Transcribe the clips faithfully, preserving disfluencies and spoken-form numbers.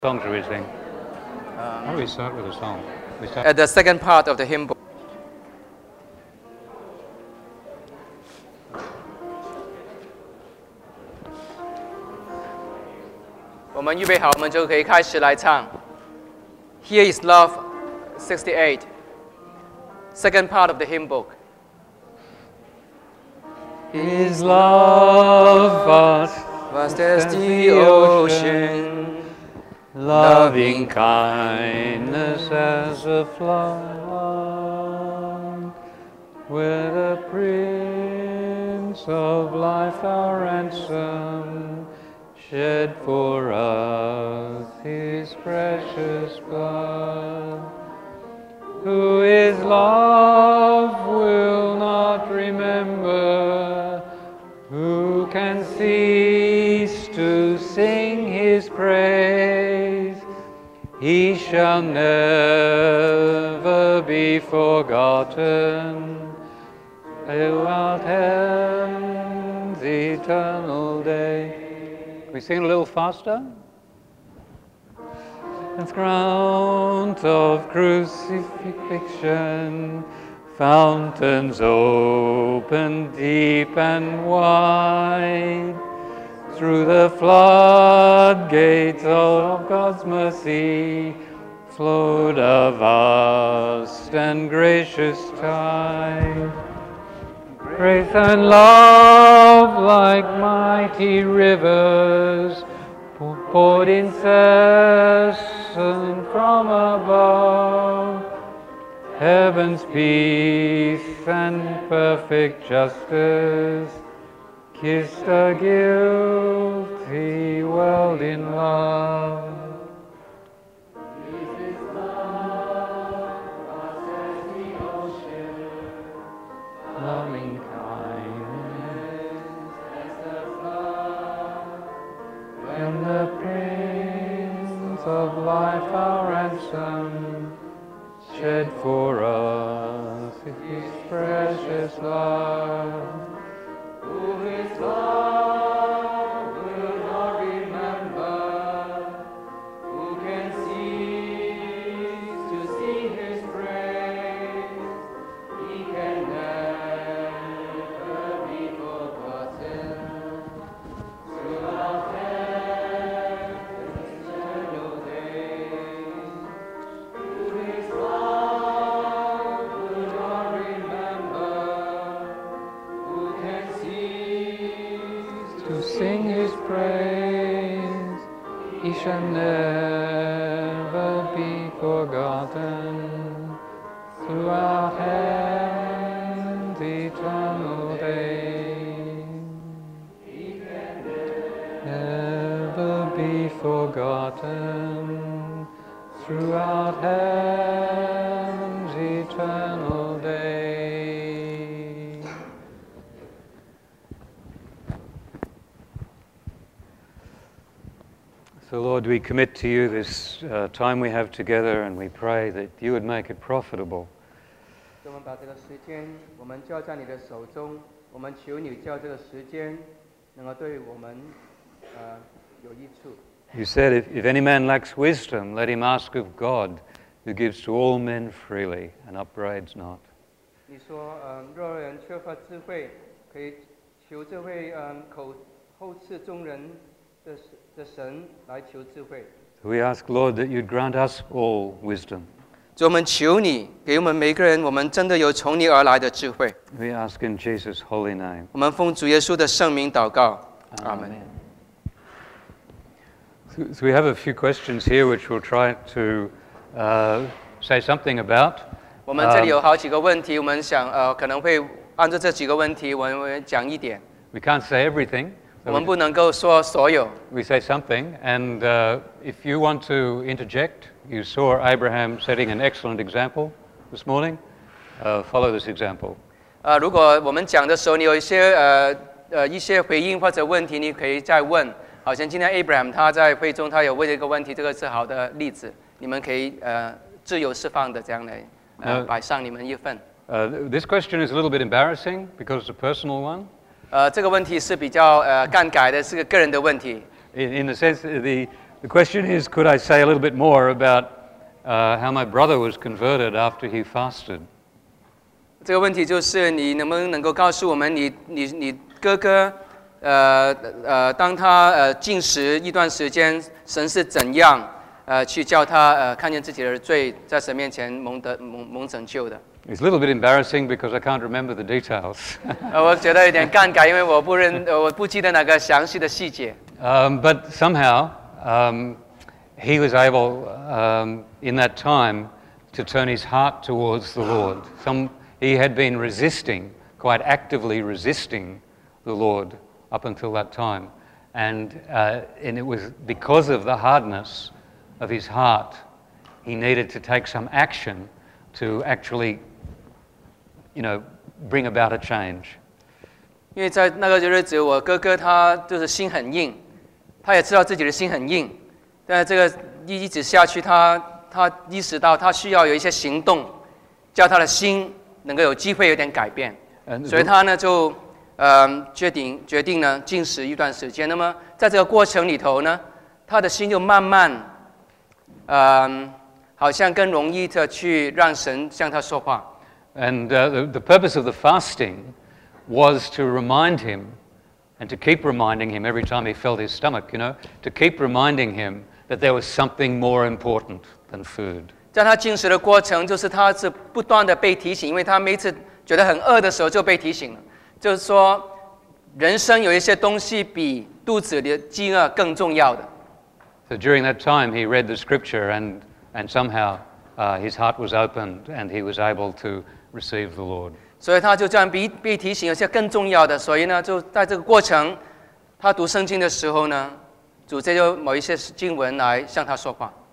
Songs are we sing? Um, Why do we start with a song? We start at the second part of the hymn book. 我们预备好，我们就可以开始来唱。Here is Love, sixty-eight, second part of the hymn book. Is love vast, vast as the ocean, loving kindness as a flood, with the Prince of Life our ransom, shed for us his precious blood. Who is love will not remember, who can cease to sing his praise? He shall never be forgotten throughout heaven's eternal day. Can we sing a little faster? The ground of crucifixion, fountains open deep and wide, through the floodgates of God's mercy flowed a vast and gracious tide. Grace and love like mighty rivers poured incessant from above. Heaven's peace and perfect justice kissed a guilty world in love. This is love, vast as the ocean, loving kindness as the flood, when the Prince of Life our ransom shed for us his precious blood. Who his love will not remember, who can cease to sing his praise? He can never be forgotten throughout heaven's eternal days. Who his love will not remember, who can cease to sing his praise? He shall never be forgotten throughout heaven's eternal day. He can never be forgotten throughout heaven's eternal day. So, Lord, we commit to you this uh, time we have together, and we pray that you would make it profitable. 我们把这个时间，我们交在你的手中，我们求你叫这个时间能够对我们呃有益处。 You said, if, if any man lacks wisdom, let him ask of God, who gives to all men freely and upbraids not. 你说，嗯，若人缺乏智慧，可以求这位嗯口厚赐众人的的神来求智慧。 We ask, Lord, that you'd grant us all wisdom. 主，我们求你给我们每个人，我们真的有从你而来的智慧。 We ask in Jesus' holy name. 我们奉主耶稣的圣名祷告，阿门。 So, so we have a few questions here which we'll try to uh, say something about. 我们这里有好几个问题，我们想呃可能会按照这几个问题，我们会讲一点。 We can't say everything. 我们不能够说所有。 We say something, and uh, if you want to interject, you saw Abraham setting an excellent example this morning. Uh, follow this example. 呃，如果我们讲的时候，你有一些呃呃一些回应或者问题，你可以再问。好像今天 Abraham 他在会中，他有问一个问题，这个是好的例子，你们可以呃自由释放的这样来呃摆上你们一份。 Uh, this question is a little bit embarrassing because it's a personal one. 呃，这个问题是比较呃尴尬的，是个个人的问题。 In, in the sense that the The question is, could I say a little bit more about uh, how my brother was converted after he fasted? 这个问题就是，你能不能能够告诉我们你，你你哥哥，呃呃，当他呃禁食一段时间，神是怎样呃去叫他呃看见自己的罪，在神面前蒙得蒙蒙拯救的？ It's a little bit embarrassing because I can't remember the details. 呃，我觉得有点尴尬，因为我不认，呃我不记得那个详细的细节。 um, but somehow um, he was able, um, in that time, to turn his heart towards the Lord. Some He had been resisting, quite actively resisting the Lord up until that time. And, uh, and it was because of the hardness of his heart, he needed to take some action to actually, you know, bring about a change. 因为在那个日子，我哥哥他就是心很硬，他也知道自己的心很硬，但是这个一一直下去，他他意识到他需要有一些行动，叫他的心能够有机会有点改变，所以他呢就呃决定决定呢禁食一段时间。那么在这个过程里头呢，他的心就慢慢，嗯、呃，好像更容易的去让神向他说话。 And uh, the, the purpose of the fasting was to remind him, and to keep reminding him every time he felt his stomach, you know, to keep reminding him that there was something more important than food. 在他进食的过程，就是他是不断的被提醒，因为他每次觉得很饿的时候就被提醒了，就是说，人生有一些东西比肚子里的饥饿更重要的。 So during that time, he read the scripture, and and somehow uh, his heart was opened, and he was able to receive the Lord. 所以他就这样被被提醒，有些更重要的，所以呢，就在这个过程，他读圣经的时候呢，主借就某一些经文来向他说话。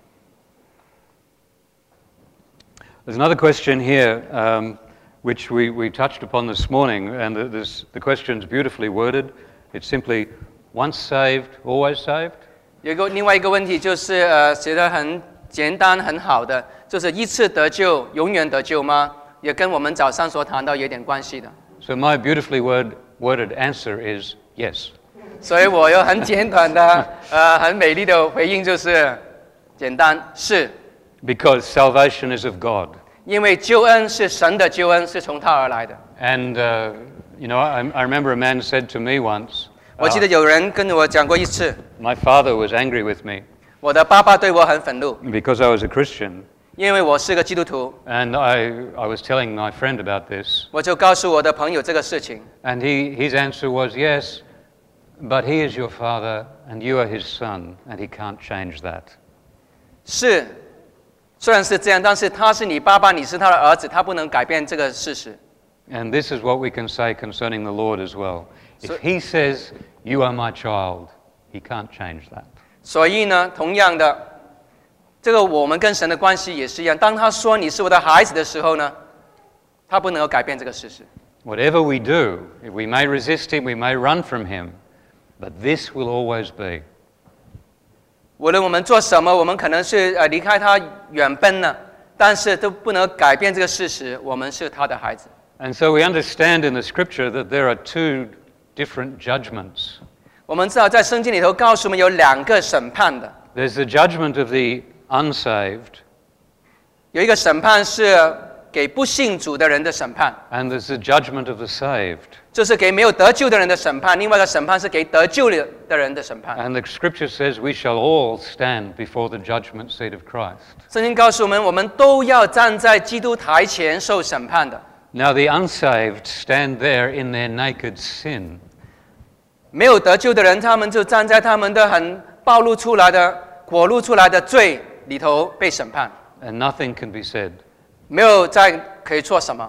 There's another question here, um, which we, we touched upon this morning, and the, this, the question's beautifully worded. It's simply, once saved, always saved? 有一个另外一个问题就是，呃，写得很简单很好的，就是一次得救，永远得救吗？也跟我们早上所谈到有点关系的。 So my beautifully word, worded answer is yes. 所以我有很简短的，呃，很美丽的回应，就是简单是。 Because salvation is of God. 因为救恩是神的救恩，是从他而来的。 And uh, you know, I, I remember a man said to me once. 我记得有人跟我讲过一次。 My father was angry with me. 我的爸爸对我很愤怒。 Because I was a Christian. 因为我是个基督徒。 And I, I was telling my friend about this. 我就告诉我的朋友这个事情。 And he, his answer was, yes, but he is your father, and you are his son, and he can't change that. 是。虽然是这样，但是他是你爸爸，你是他的儿子，他不能改变这个事实。 And this is what we can say concerning the Lord as well. If he says, "You are my child," he can't change that. 所以呢，同样的，这个我们跟神的关系也是一样。当他说你是我的孩子的时候呢，他不能够改变这个事实。 Whatever we do, we may resist him, we may run from him, but this will always be. 无论我们做什么，我们可能是呃离开他远奔了，但是都不能改变这个事实，我们是他的孩子。 And so we understand in the scripture that there are two different judgments. 我们知道在圣经里头告诉我们有两个审判的。 There's the judgment of the unsaved. 有一个审判是给不信主的人的审判。 And there's the judgment of the saved. 这是给没有得救的人的审判，另外一个审判是给得救的人的审判。 And the scripture says we shall all stand before the judgment seat of Christ. 圣经告诉我们，我们都要站在基督台前受审判的。 Now the unsaved stand there in their naked sin. 没有得救的人，他们就站在他们的很暴露出来的、果露出来的罪里头被审判。 And nothing can be said. 没有再可以做什么。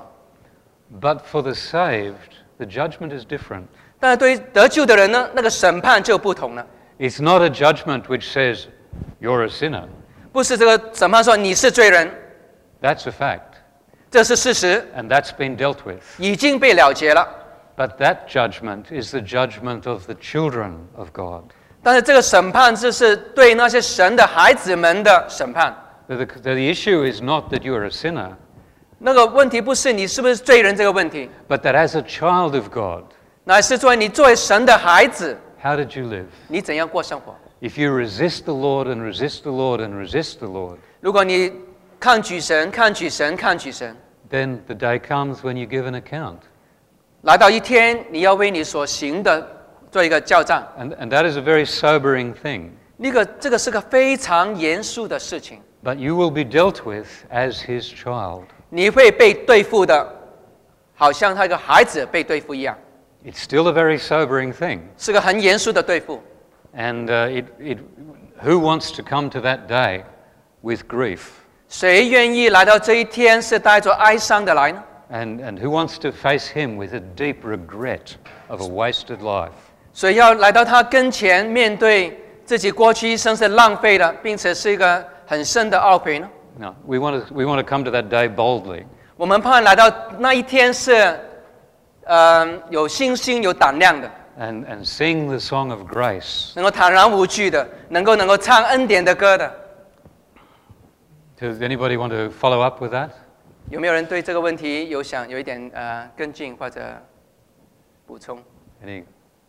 But for the saved, the judgment is different. 但是对于得救的人呢，那个审判就不同了。 It's not a judgment which says you're a sinner. 不是这个审判说你是罪人。 That's a fact. 这是事实。 And that's been dealt with. 已经被了结了。 But that judgment is the judgment of the children of God. 但是这个审判就是对那些神的孩子们的审判。 The, the, the issue is not that you're a sinner. 那个问题不是你是不是罪人这个问题。 But that as a child of God. 乃是作为你作为神的孩子。 How did you live? 你怎样过生活 If you resist the Lord and resist the Lord and resist the Lord, 如果你抗拒神、抗拒神、抗拒神， then the day comes when you give an account. 来到一天，你要为你所行的做一个校账。 And, and that is a very sobering thing. 那个这个是个非常严肃的事情， But you will be dealt with as his child. 你会被对付的，好像他一个孩子被对付一样， It's still a very sobering thing. 是个很严肃的对付。 And uh, it, it, who wants to come to that day with grief? 谁愿意来到这一天是带着哀伤的来呢？ And, and who wants to face him with a deep regret of a wasted life? 所以要来到他跟前，面对自己过去一生是浪费的，并且是一个很深的懊悔呢？ No, we want to, we want to come to that day boldly. 我们盼来到那一天是，呃，有信心、有胆量的， And, and sing the song of grace. 能够坦然无惧的，能够能够唱恩典的歌的。 Does anybody want to follow up with that? 有没有人对这个问题有想有一点呃跟进或者补充？ Any?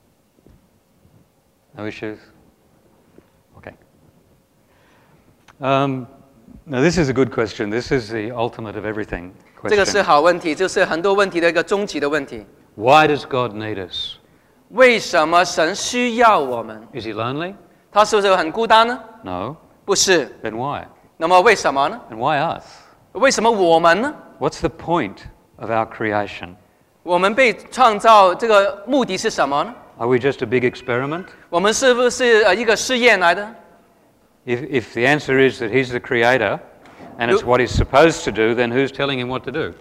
No issues? Okay. Um, now this is a good question. This is the ultimate of everything 这个是 question. 好问题，就是很多问题的一个终极的问题。 Why does God need us? 为什么神需要我们？ Is he lonely? 他是不是很孤单呢？ No. 不是。 Then why? 那么为什么呢？ And why us? 为什么我们呢？ What's the point of our creation? 我们被创造这个目的是什么呢？ Are we just a big experiment? 我们是不是呃一个试验来的？ If, if the answer is that he's the creator and it's what he's supposed to do, then who's telling him what to do?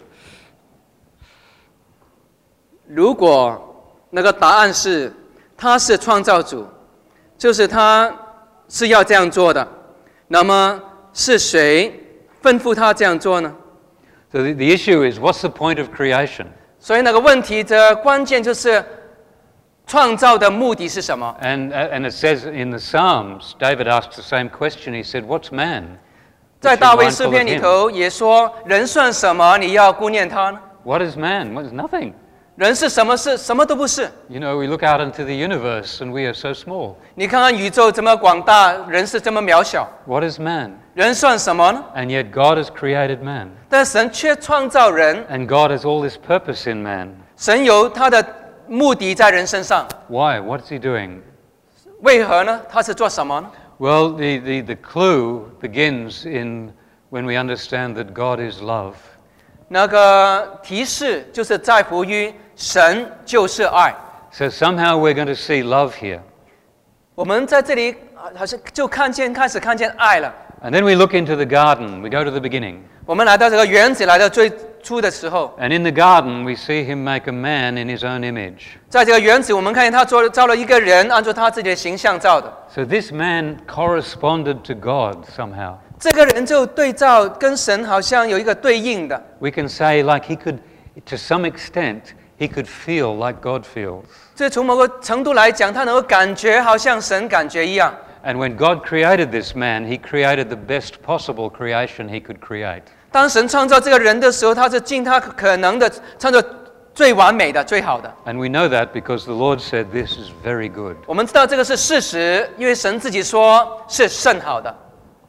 如果那个答案是他是创造主，就是他是要这样做的，那么是谁吩咐他这样做呢？ So the, the issue is, what's the point of creation? 所以那个问题的关键就是创造的目的是什么？ And, and it says in the Psalms, David asked the same question. He said, what's man? 在 That 大 you're 卫诗 mindful 篇 of 里 him? 头也说，人算什么？你要顾念他呢？ What is man? What is nothing? 人是什么？是什么都不是。 You know, we look out into the universe and we are so small. 你看看宇宙这么广大，人是这么渺小， What is man? 人算什么呢？ And yet God has created man. 但神却创造人， And God has all this purpose in man. 神有他的目的在人身上。 Why? What's he doing? 为何呢？他是做什么呢？ Well, the, the, the clue begins in when we understand that God is love. 那个提示就是在乎于神就是爱。 So somehow we're going to see love here. 我们在这里啊好像就看见开始看见爱了。 And then we look into the garden. We go to the beginning. 我们来到这个园子，来到最初的时候， And in the garden, we see him make a man in his own image. 在这个园子，我们看见他做造了一个人，按照他自己的形象造的。 So this man corresponded to God somehow. 这个人就对照跟神好像有一个对应的。 We can say, like he could, to some extent, he could feel like God feels. 这从某个程度来讲，他能够感觉好像神感觉一样。 And when God created this man, he created the best possible creation he could create. 当神创造这个人的时候，他是尽他可能的创造最完美的、最好的。 And we know that because the Lord said this is very good. 我们知道这个是事实，因为神自己说是甚好的。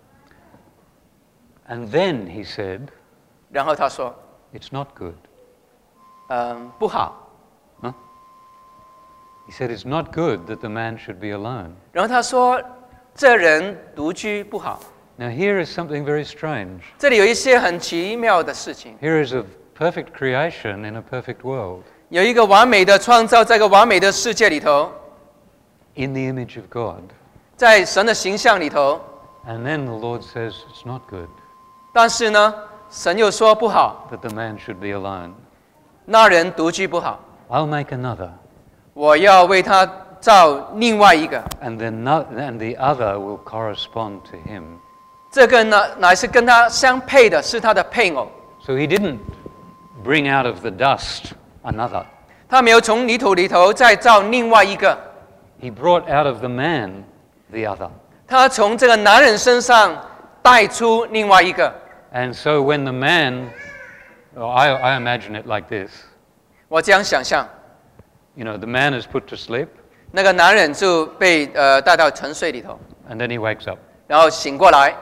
And then he said, 然后他说 it's not good.：“ 嗯，不好。 Huh? He said, it's not good that the man should be alone. ” 然后他说：“这人独居不好。” Now here is something very strange. 这里有一些很奇妙的事情， Here is a perfect creation in a perfect world, 有一个完美的创造，在一个完美的世界里头， in the image of God. 在神的形象里头。 And then the Lord says, it's not good 但是呢，神又说不好， that the man should be alone. 那人独居不好， I'll make another. 我要为他造另外一个。 And then no, and the other will correspond to him. 这个呢，乃是跟他相配的，是他的配偶。 So he didn't bring out of the dust another. 他没有从泥土里头再造另外一个， He brought out of the man the other. 他从这个男人身上带出另外一个。 And so when the man, oh, I, I imagine it like this. 我这样想象， You know, the man is put to sleep. 那个男人就被呃带到沉睡里头， And then he wakes up. 然后醒过来，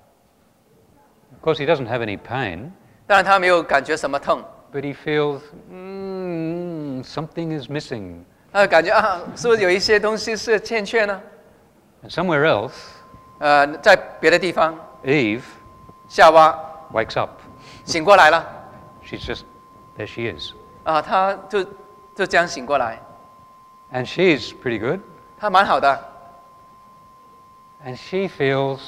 Of course, he doesn't have any pain, 当然他没有感觉什么痛， but he feels mm, something is missing. 他感觉啊，是不是有一些东西是欠缺呢？ And somewhere else, 呃，在别的地方， Eve 夏娃 wakes up. 醒过来了， She's just, there she is. 啊，他就就这样醒过来， And she's pretty good. 他蛮好的， And she feels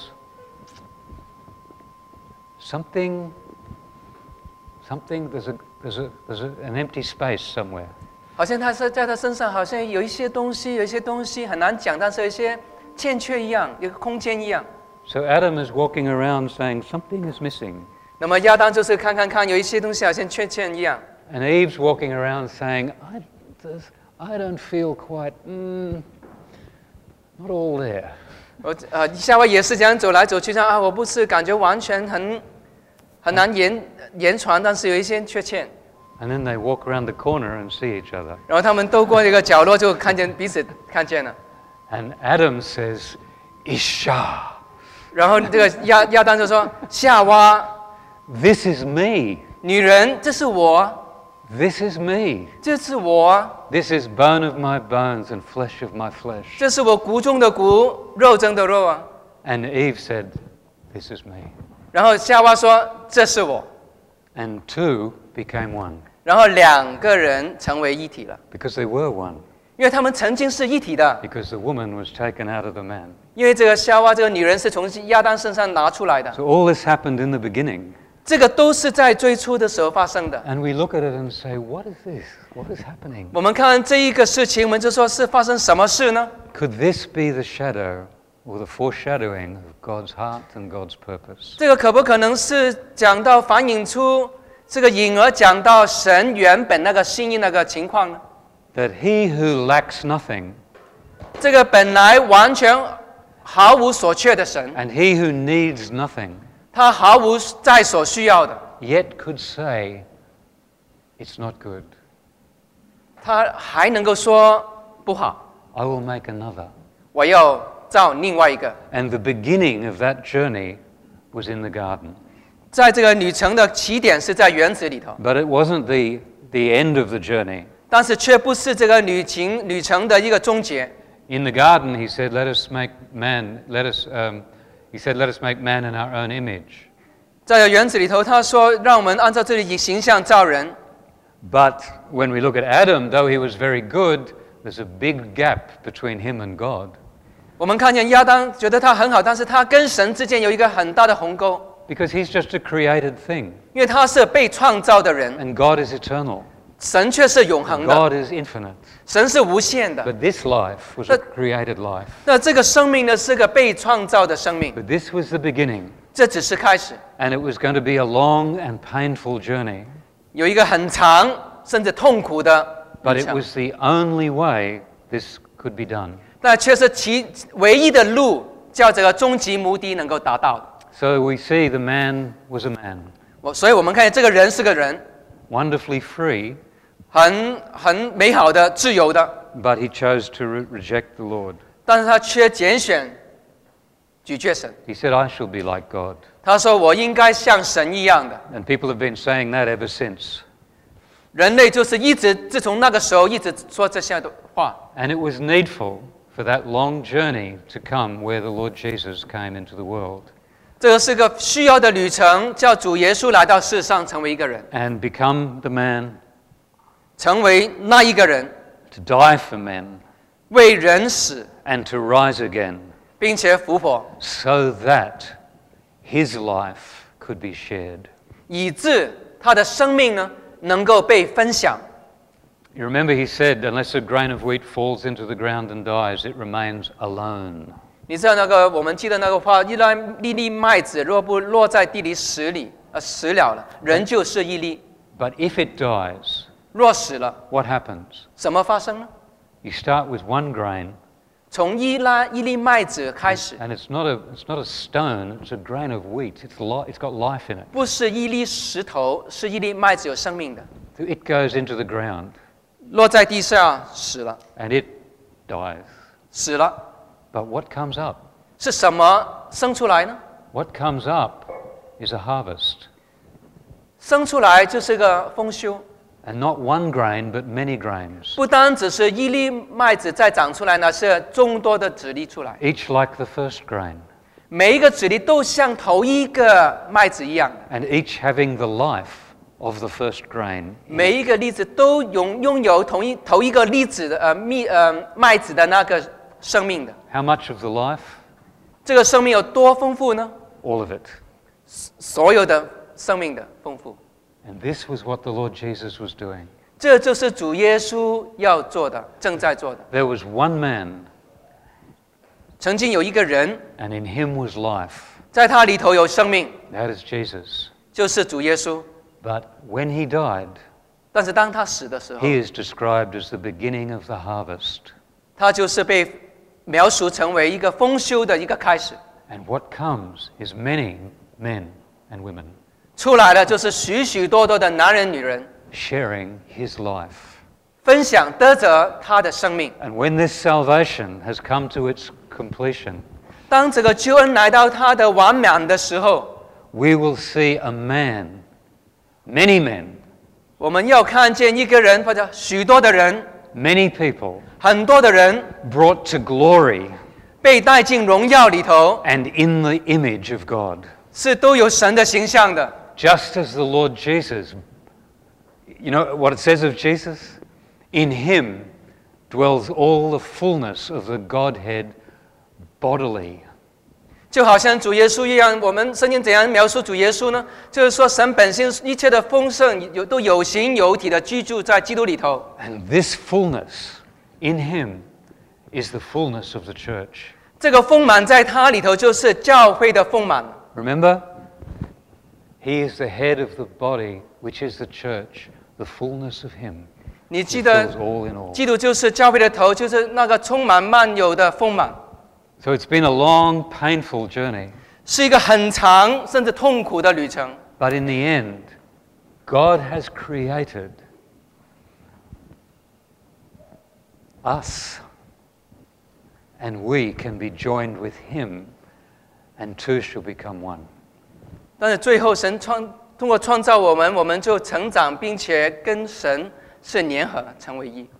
something, something, there's, a, there's, a, there's a, an empty space somewhere. 好像他是在他身上好像有一些东西，有一些东西很难讲，但是有一些欠缺一样，有个空间一样。 So Adam is walking around saying something is missing. 那么亚当就是看看看，有一些东西好像缺欠一样。 And Eve's walking around saying, I, there's- I don't feel quite, mm, not all there. 我呃，夏娃也是这样走来走去，这样啊，我不是感觉完全很很难言言传，但是有一些缺陷。 And then they walk around the corner and see each other. 然后他们兜过一个角落，就看见彼此看见了。 And Adam says, Isha, 然后这个亚亚当就说：“夏娃， this is me. 女人，这是我， This is me. 这是我， This is bone of my bones and flesh of my flesh. 这是我骨中的骨，肉中的肉啊。 And Eve said, this is me. ” 然后夏娃说：“这是我。 And two became one ” 然后两个人成为一体了， because they were one. 因为他们曾经是一体的。 Because the woman was taken out of the man. 因为这个夏娃这个女人是从亚当身上拿出来的， So all this happened in the beginning. 这个都是在最初的时候发生的。 And we look at it and say, what is this? What is happening? 我们看这一个事情，我们就说是发生什么事呢？ Could this be the shadow or the foreshadowing of God's heart and God's purpose? 这个可不可能是讲到反映出这个隐而讲到神原本那个心意那个情况呢？ That he who lacks nothing 这个本来完全毫无所缺的神， and he who needs nothing 他毫无在所需要的， yet could say, it's not good. 他还能够说不好， I will make another. 我要造另外一个。 And the beginning of that journey was in the garden. 在这个旅程的起点是在园子里头， But it wasn't the, the end of the journey. 但是却不是这个旅行旅程的一个终结。 In the garden, he said, let us make man, let us, um, he said, let us make man in our own image. 在园子里头，他说让我们按照这里形象造人。 But when we look at Adam, though he was very good, there's a big gap between him and God. 我们看见亚当觉得他很好，但是他跟神之间有一个很大的鸿沟， Because he's just a created thing. 因为他是被创造的人， And God is eternal. 神却是永恒的， God is infinite. 神是无限的。 But this life was a created life. 那这个生命呢，是个被创造的生命， But this was the beginning. 这只是开始， And it was going to be a long and painful journey. 有一个很长甚至痛苦的 But 旅 it 程， was the only way this could be done. 那却是其唯一的路，叫这个终极目的能够达到的。 So we see the man was a man, 我所以我们看见这个人是个人， wonderfully free, 很很美好的、自由的， but he chose to re- reject the Lord. 但是他却拣选拒绝神。 He said, I shall be like God. 他说：“我应该像神一样的。 And people have been saying that ever since. ” 人类就是一直自从那个时候一直说这些的话。 And it was needful for that long journey to come where the Lord Jesus came into the world 这个是个需要的旅程，叫主耶稣来到世上，成为一个人， and become the man, 成为那一个人， to die for men, 为人死， and to rise again, 并且复活， so that his life could be shared. 以致他的生命呢能够被分享。 You remember he said, unless a grain of wheat falls into the ground and dies, it remains alone. 你知道那个我们记得那个话，一粒粒粒麦子若不落在地里死里，呃死了了，人就是一粒。 But if it dies, 若死了， what happens? 什么发生呢？ You start with one grain, 从一粒一粒麦子开始， and it's not a, it's not a stone, it's a grain of wheat. It's, li- it's got life in it. 不是一粒石头，是一粒麦子有生命的， So it goes into the ground, 落在地下死了， and it dies. 死了， But what comes up? 是什么生出来呢？ What comes up is a harvest. 生出来就是个丰收， And not one grain, but many grains. 不单只是一粒麦子再长出来呢，是众多的籽粒出来。 Each like the first grain. 每一个籽粒都像头一个麦子一样， And each having the life of the first grain. 每一个粒子都拥拥有同一头一个粒子的呃蜜呃麦子的那个生命的。 How much of the life? 这个生命有多丰富呢？ All of it. 所有的生命的丰富。 And this was what the Lord Jesus was doing. 这就是主耶稣要做的，正在做的。 There was one man, 曾经有一个人， and in him was life. 在他里头有生命， That is Jesus. 就是主耶稣。 But when he died, 但是当他死的时候， he is described as the beginning of the harvest. 他就是被描述成为一个丰收的一个开始。 And what comes is many men and women 出来的就是许许多多的男人、女人， sharing his life. 分享得着他的生命。 And when this salvation has come to its completion, 当这个救恩来到他的完满的时候， we will see a man, many men, 我们要看见一个人或者许多的人， many people 很多的人 brought to glory 被带进荣耀里头， and in the image of God. 是都有神的形象的。 Just as the Lord Jesus, you know what it says of Jesus? In him dwells all the fullness of the Godhead bodily. 就好像主耶稣一样，我们圣经怎样描述主耶稣呢？就是说，神本性一切的丰盛有都有形有体的居住在基督里头。 And this fullness in him is the fullness of the church. 这个丰满在他里头，就是教会的丰满。 Remember? He is the head of the body, which is the church, the fullness of him. 你记 He 得 fills all in all. 基督就是教会的头，就是那个充满万有的丰满， So it's been a long, painful journey. 是一个很长甚至痛苦的旅程。 But in the end, God has created us, and we can be joined with him, and two shall become one. 但是最后，神创通过创造我们，我们就成长，并且跟神是联合，成为一。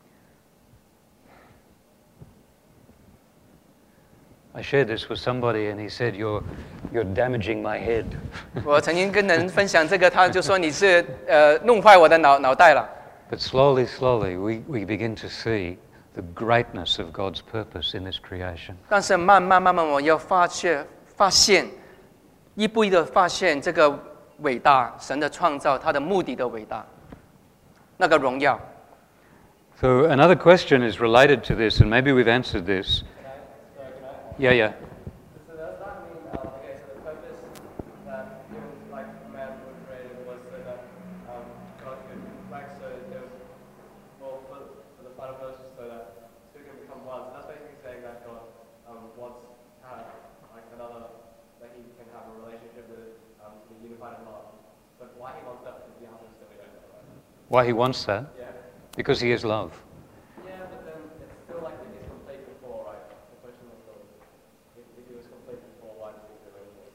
I shared this with somebody, and he said, "You're, you're damaging my head." 我曾经跟人分享这个，他就说你是呃弄坏我的脑脑袋了。 But slowly, slowly, we, we begin to see the greatness of God's purpose in this creation. 但是慢慢慢慢，我要发现发现，一步一步的发现这个伟大神的创造，他的目的的伟大，那个荣耀。 So another question is related to this, and maybe we've answered this. Yeah, yeah. So does that mean, uh, okay, so the purpose that human, like man was created was so that um, God could, like, so there was, well, for, for the final verse was so that two can become one. So that's basically saying that God um, wants to have, like, another, that he can have a relationship with, um, to be unified in love. But why he wants that to be happens that we don't know, right? Why he wants that? Yeah. Because he is love. Yeah, but then it's still like if he's complete before, right? The question was still, if, if he was complete before, why does he do anything?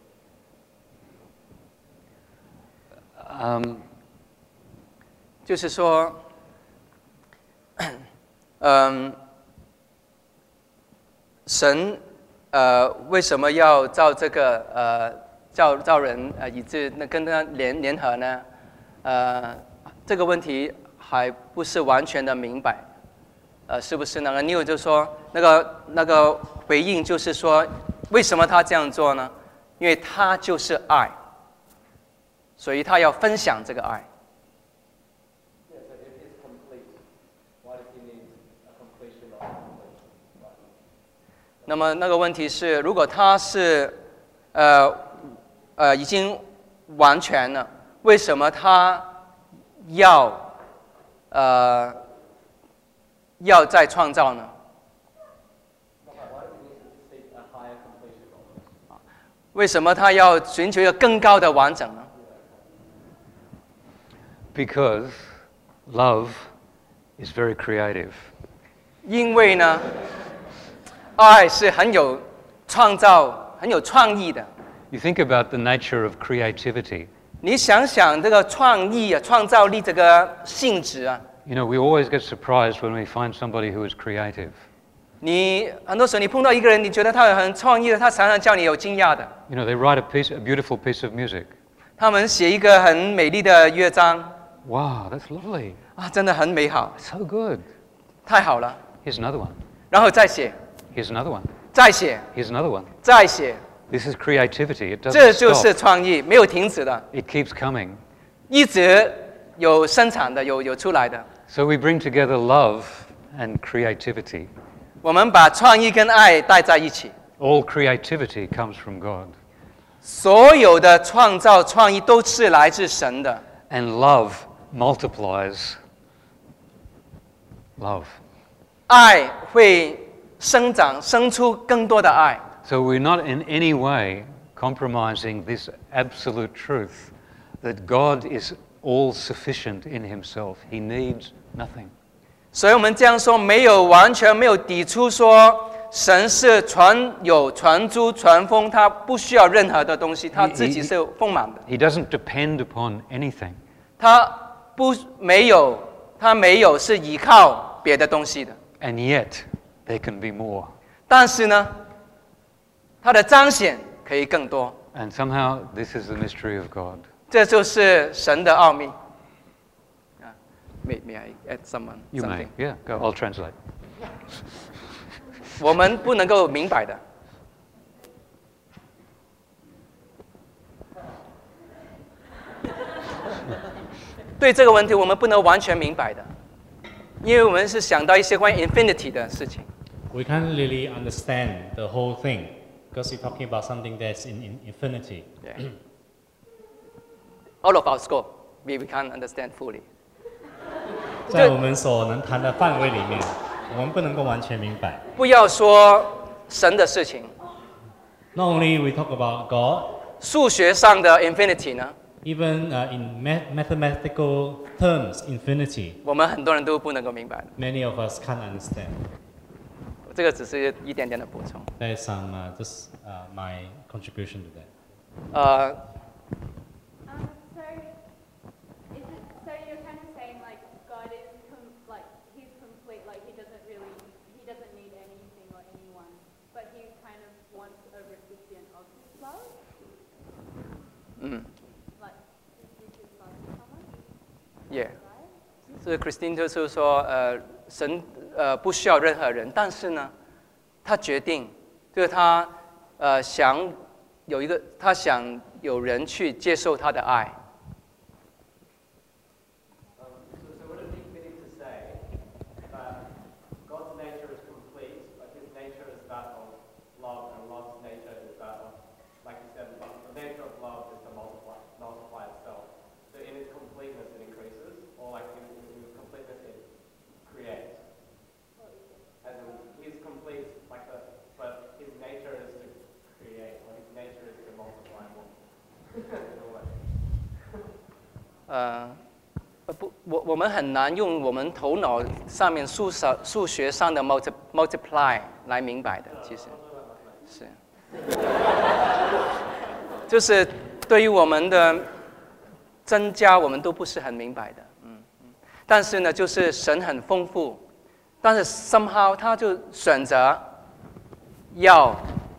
Um, 就是说，嗯，神呃为什么要造这个呃造造人呃以致那跟他联联合呢？呃，这个问题还不是完全的明白，呃，是不是那个 New 就说那个那个回应就是说，为什么他这样做呢？因为他就是爱，所以他要分享这个爱。 Yeah, so if he's complete, why does he need a completion of completion? Right? 那么那个问题是，如果他是呃呃已经完全了，为什么他要呃要再创造呢？ Why does he need to seek a higher completion of it? 为什么他要寻求一个更高的完整呢？ because love is very creative. 因为呢，爱是很有创造、很有创意的。 You think about the nature of creativity. 你想想这个创意啊、创造力这个性质啊， You know, we always get surprised when we find somebody who is creative. 你很多时候你碰到一个人，你觉得他很创意的，他常常叫你有惊讶的。 You know, they write a piece, a beautiful piece of music. 他们写一个很美丽的乐章 Wow, that's lovely. 啊，真的很美好， So good. 太好了。 Here's another one. 然后再写， Here's another one. 再写， Here's another one. 再写， This is creativity. It 这 doesn't 就是 stop. 创意，没有停止的， It keeps coming. 一直有生产的，有有出来的。 So we bring together love and creativity. 我们把创意跟爱带在一起， All creativity comes from God. 所有的创造创意都是来自神的。 And love multiplies love. 爱会生长，生出更多的爱。 So we're not in any way compromising this absolute truth that God is all sufficient in himself. He needs nothing. 所以我们这样说，没有完全没有抵触说神是全有、全知、全丰，他不需要任何的东西，他自己是丰满的。 He doesn't depend upon anything. 他不没有，他没有是依靠别的东西的。 And yet, there can be more. 但是呢，他的彰显可以更多， And somehow, this is the mystery of God. 这就是神的奥秘。啊 May May I add someone You something？ may. Yeah, go. I'll translate. 我们不能够明白的。对这个问题，我们不能完全明白的，因为我们是想到一些关于 infinity 的事情。 We can't really understand the whole thing because you're talking about something that's in, in infinity. Yeah. Out of our scope, we we can't understand fully. 在我们所能谈的范围里面，我们不能够完全明白。 不要说神的事情， Not only we talk about God, 数学上的 infinity 呢， even uh, in math- mathematical terms, infinity, 我们很多人都不能够明白的。 many of us can't understand. 这个只是一点点的补充。 That is some uh, just uh, my contribution to that. 呃， Um, so, is it, so you're kind of saying like God is com- like he's complete, like he doesn't really, he doesn't need anything or anyone, but he kind of wants a recipient of his love, 嗯 like he gives his love to someone, ，Yeah， right? 这 Christine 就是说，呃，神呃不需要任何人，但是呢，他决定，就是他呃想有一个，他想有人去接受他的爱。 Um, so, so would it be fitting to say that God's nature is complete, but his nature is that of love, and love's nature is that of, like you said, love. The nature of love is to multiply, multiply itself. So in its completeness it increases, or like in, in its completeness it creates. As in, he's complete, like the, but his nature is to create, or his nature is to multiply more. In a way. 呃，呃不，我我们很难用我们头脑上面数数数学上的 multi multiply 来明白的，其实是，就是对于我们的增加，我们都不是很明白的，嗯嗯。但是呢，就是神很丰富，但是 somehow 他就选择要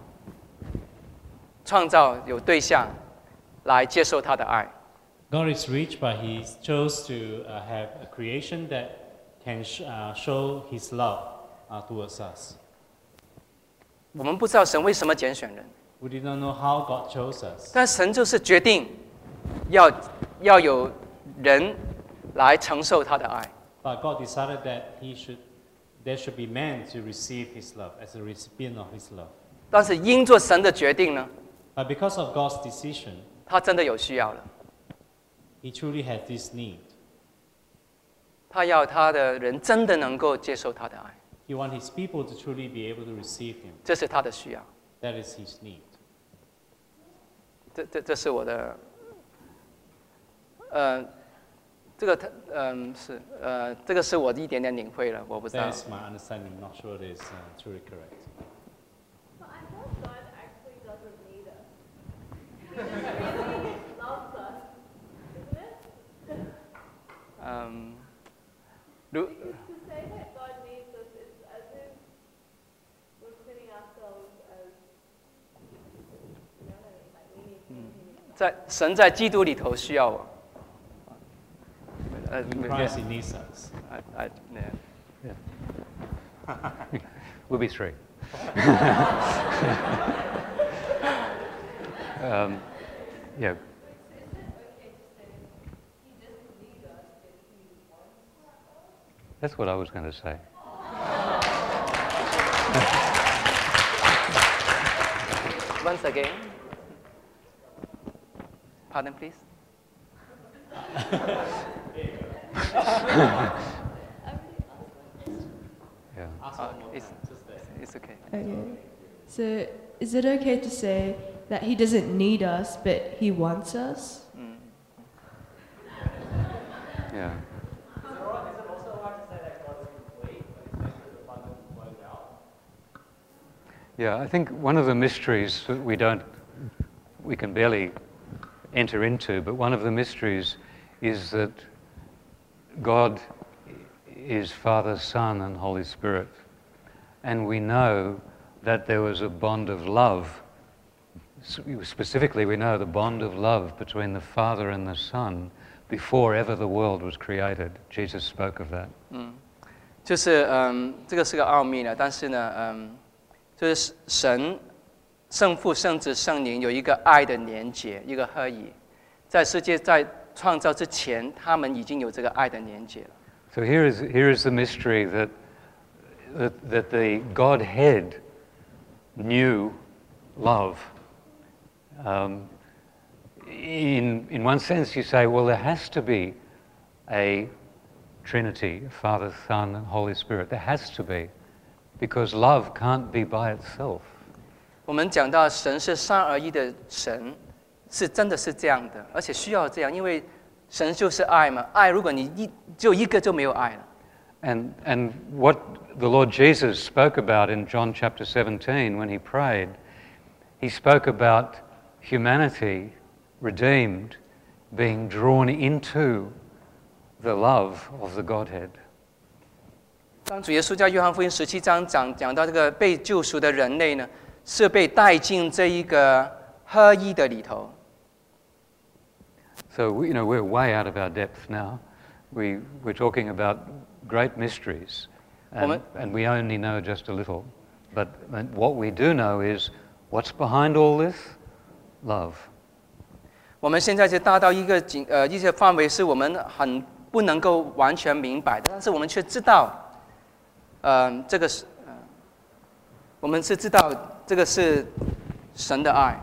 创造有对象来接受他的爱。 God is rich, but He chose to uh, have a creation that can sh- uh, show His love uh, towards us. 我们不知道神为什么拣选人， We did not know how God chose us, 但神就是决定要要有人来承受他的爱。 but God decided that He should, there should be man to receive His love as a recipient of His love. 但是因做神的决定呢， But because of God's decision, 他真的有需要了， He truly had this need. 他要他的人真的能够接受他的爱， He wants His people to truly be able to receive Him. 这是他的需要。 That is His need. 这这这是我的，呃， 这个他嗯是呃这个是我一点点领会了，我不知道。 That's my understanding. Not sure it is uh, truly correct. But I thought God actually doesn't need us. He just really loves us, isn't it? 嗯，如 Because to say that God needs us, it's as if we're putting ourselves as, you know what I mean? Like we need him. 在神在基督里头需要我。呃 In Christ, He needs us. I, I, yeah. We'll be three. um, yeah. That's what I was going to say. Once again. Pardon, please. Yeah. Uh, it's, it's okay. Okay. So, is it okay to say that he doesn't need us, but he wants us? Yeah. Yeah, I think one of the mysteries that we don't, we can barely enter into, but one of the mysteries is that God is Father, Son, and Holy Spirit. And we know that there was a bond of love. Specifically, we know the bond of love between the Father and the Son before ever the world was created. Jesus spoke of that. 嗯，就是嗯，这个是个奥秘了，但是呢，嗯，就是神、圣父、圣子、圣灵有一个爱的连结，一个合一，在世界在创造之前，他们已经有这个爱的连结了。 So here is, here is the mystery that, that, that the Godhead knew love. Um, in, in one sense, you say, well, there has to be a Trinity, Father, Son, and Holy Spirit. There has to be, because love can't be by itself. 我们讲到神是三而一的神，是真的是这样的，而且需要这样，因为神就是爱嘛。爱，如果你一只有一个就没有爱了。 And, and what the Lord Jesus spoke about in John chapter seventeen when he prayed, he spoke about humanity redeemed being drawn into the love of the Godhead. 当主耶稣在约翰福音十七章讲讲到这个被救赎的人类呢，是被带进这一个合一的里头。 So, we, you know, we're way out of our depth now. We, we're talking about great mysteries, and, and we only know just a little. But what we do know is, what's behind all this? Love. 我们现在就达到一个景呃一些范围，是我们很不能够完全明白的，但是我们却知道，呃，这个是呃，我们是知道这个是神的爱。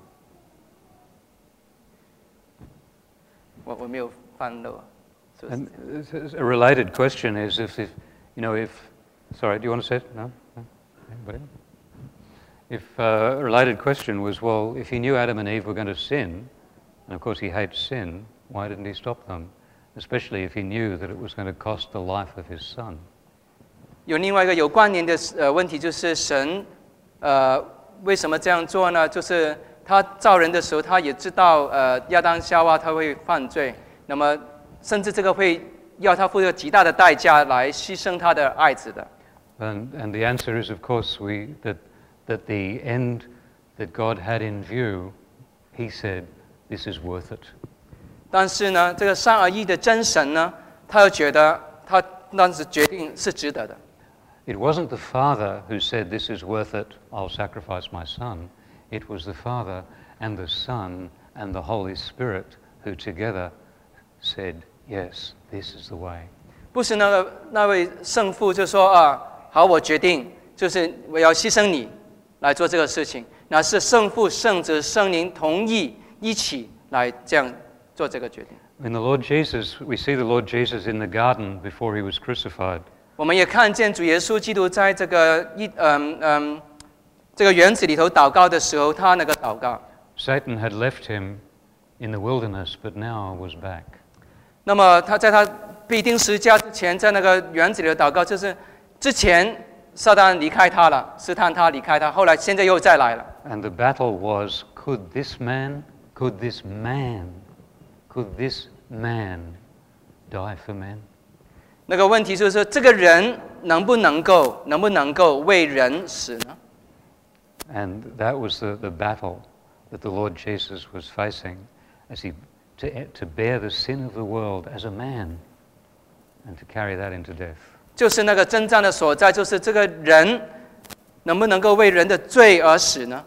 我我没有翻漏。 And a related question is if, if, you know, if, sorry, do you want to say it? No? No? Anybody? If uh, a related question was, well, if he knew Adam and Eve were going to sin, and of course he hates sin, why didn't he stop them? Especially if he knew that it was going to cost the life of his son. 有另外一个有关联的呃问题，就是神呃为什么这样做呢？就是他造人的时候，他也知道呃亚当夏娃他会犯罪，那么甚至这个会要他付出极大的代价来牺牲他的爱子的。 And, and the answer is, of course, we, that, that the end that God had in view, he said, this is worth it. 但是呢，这个三而一的真神呢，他又觉得他当时决定是值得的。 It wasn't the Father who said, this is worth it, I'll sacrifice my son. It was the Father and the Son and the Holy Spirit who together said, yes, this is the way. 不是那个那位圣父就说啊，好，我决定，就是我要牺牲你来做这个事情。那是圣父、圣子、圣灵同意一起来这样做这个决定。 In the Lord Jesus, we see the Lord Jesus in the garden before he was crucified. 我们也看见主耶稣基督在这个一嗯嗯这个园子里头祷告的时候，他那个祷告。 Satan had left him in the wilderness, but now was back. 那么他在他被钉十字架之前，在那个园子里的祷告，就是之前撒旦离开他了，试探他离开他，后来现在又再来了。 And the battle was, could this man, could this man, could this man die for men? 那个问题就是说，这个人能不能够，能不能够为人死呢？ And that was the, the battle that the Lord Jesus was facing as he to, to bear the sin of the world as a man and to carry that into death. 就是那个征战的所在，就是这个人能不能够为人的罪而死呢？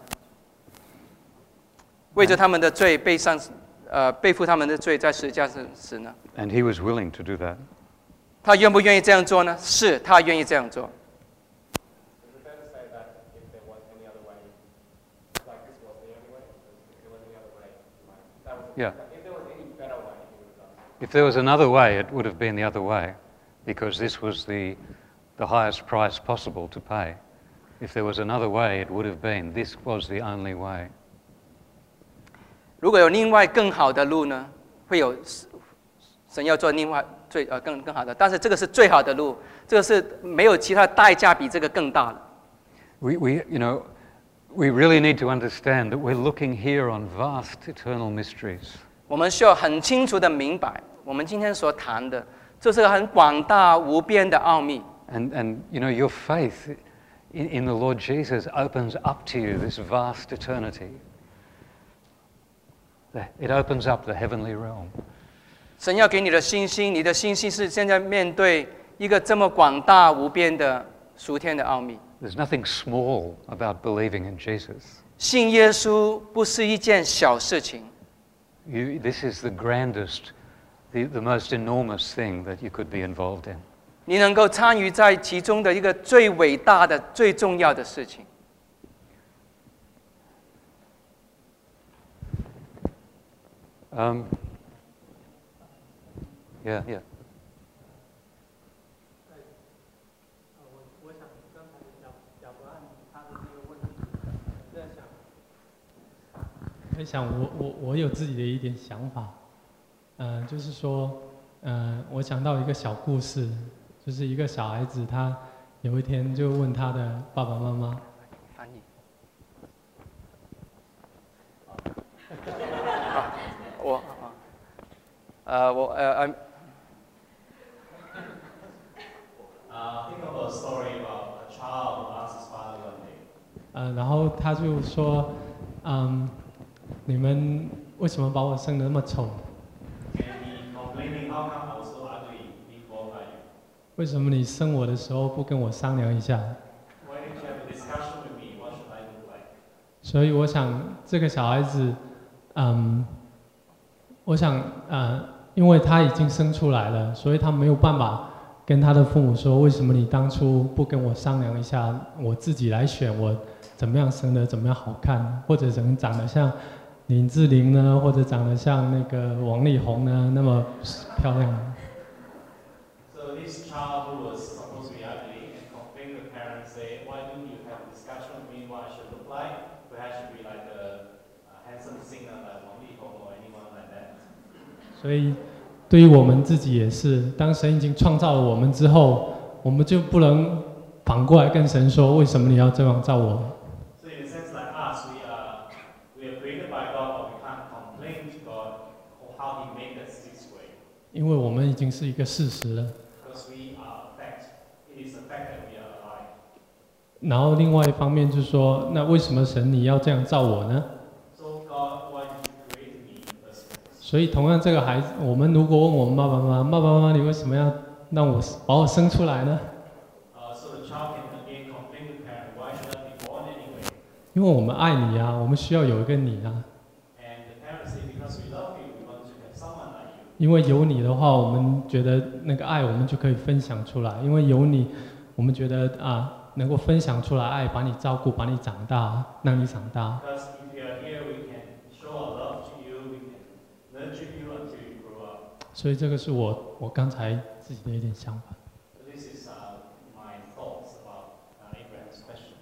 为着他们的罪背上，呃，背负他们的罪，在十字架上死呢？ And he was willing to do that. 他愿不愿意这样做呢？是，他愿意这样做。 Is it fair to say that if there was any other way, like this was the only way, if there was any other way, like that was Yeah. if there was any better way, he would have done it. If there was another way, it would have been the other way, because this was the, the highest price possible to pay. If there was another way, it would have been, this was the only way. 如果有另外更好的路呢？会有神要做另外最呃更更好的，但是这个是最好的路，这个是没有其他代价比这个更大的。 We, we, you know, we really need to understand that we're looking here on vast eternal mysteries. 我们需要很清楚的明白，我们今天所谈的，这是很广大无边的奥秘。 And, and you know, your faith in, in the Lord Jesus opens up to you this vast eternity. It opens up the heavenly realm. 神要给你的信心，你的信心是现在面对一个这么广大无边的属天的奥秘。 There's nothing small about believing in Jesus. 信耶稣不是一件小事情， You, this is the grandest, the, the most enormous thing that you could be involved in. 你能够参与在其中的一个最伟大的、最重要的事情。 Um, yeah, yeah. 我我想刚才亚亚伯拉罕他的这个问题，我在想，在想我我我有自己的一点想法，嗯、呃，就是说，嗯、呃，我想到一个小故事，就是一个小孩子他有一天就问他的爸爸妈妈， 翻译。我啊，呃，我呃呃。 Uh, think of a story about a child who asked his father one day. 呃，然后他就说，嗯，你们为什么把我生得那么丑？ And he complaining, how come I was so ugly being born by you? 为什么你生我的时候不跟我商量一下？ Why didn't you have a discussion with me? What should I look like? 所以我想这个小孩子，嗯，我想呃，因为他已经生出来了，所以他没有办法跟他的父母说，为什么你当初不跟我商量一下，我自己来选我怎么样生的怎么样好看，或者怎么长得像林志玲呢，或者长得像那个王力宏呢，那么漂亮。 So this child who was supposed to be ugly and complained to the parents, say, why didn't you have a discussion with me what I should look like? Perhaps should be like a, a handsome singer like Wang Lihong or anyone like that. 所以，对于我们自己也是，当神已经创造了我们之后，我们就不能反过来跟神说，为什么你要这样造我？ So in a sense like us, we are, we are created by God, but we can't complain to God how He made us this way. 因为我们已经是一个事实了。 Because we are a fact. It is a fact that we are alive. 然后另外一方面就是说，那为什么神你要这样造我呢？ So God, why did you create me in the first place? 所以同样这个孩子，我们如果问我们爸爸妈妈，爸爸妈妈你为什么要让我把我生出来呢？ Uh, so the child can again complain to the parent, why should I be born anyway? 因为我们爱你啊，我们需要有一个你啊。 And the parents say, because we love you, we want to have someone like you. 因为有你的话，我们觉得那个爱我们就可以分享出来。因为有你，我们觉得啊，能够分享出来爱，把你照顾，把你长大，让你长大。 Because if you are here, we can show our love to you, we can nurture you until you grow up. 所以这个是我我刚才自己的一点想法。 So this is uh, my thoughts about uh, Abraham's question.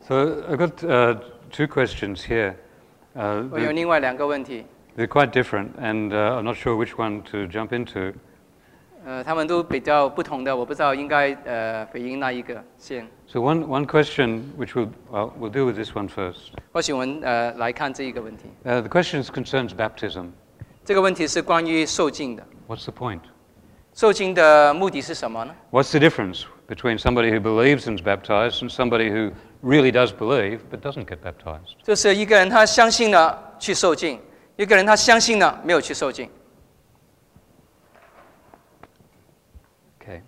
So I've got uh, two questions here. Uh, 我有 they're, 另外两个问题， they're quite different, and uh, I'm not sure which one to jump into. 呃，他们都比较不同的，我不知道应该呃回应哪一个先。 So one, one question, which we'll, well, we'll deal with this one first. 或许我们呃来看这一个问题。 Uh, the question concerns baptism. 这个问题是关于受浸的。 What's the point? 受浸的目的是什么呢？ What's the difference between somebody who believes and's baptized and somebody who really does believe but doesn't get baptized? 就是一个人他相信了去受浸，一个人他相信了没有去受浸。 Okay.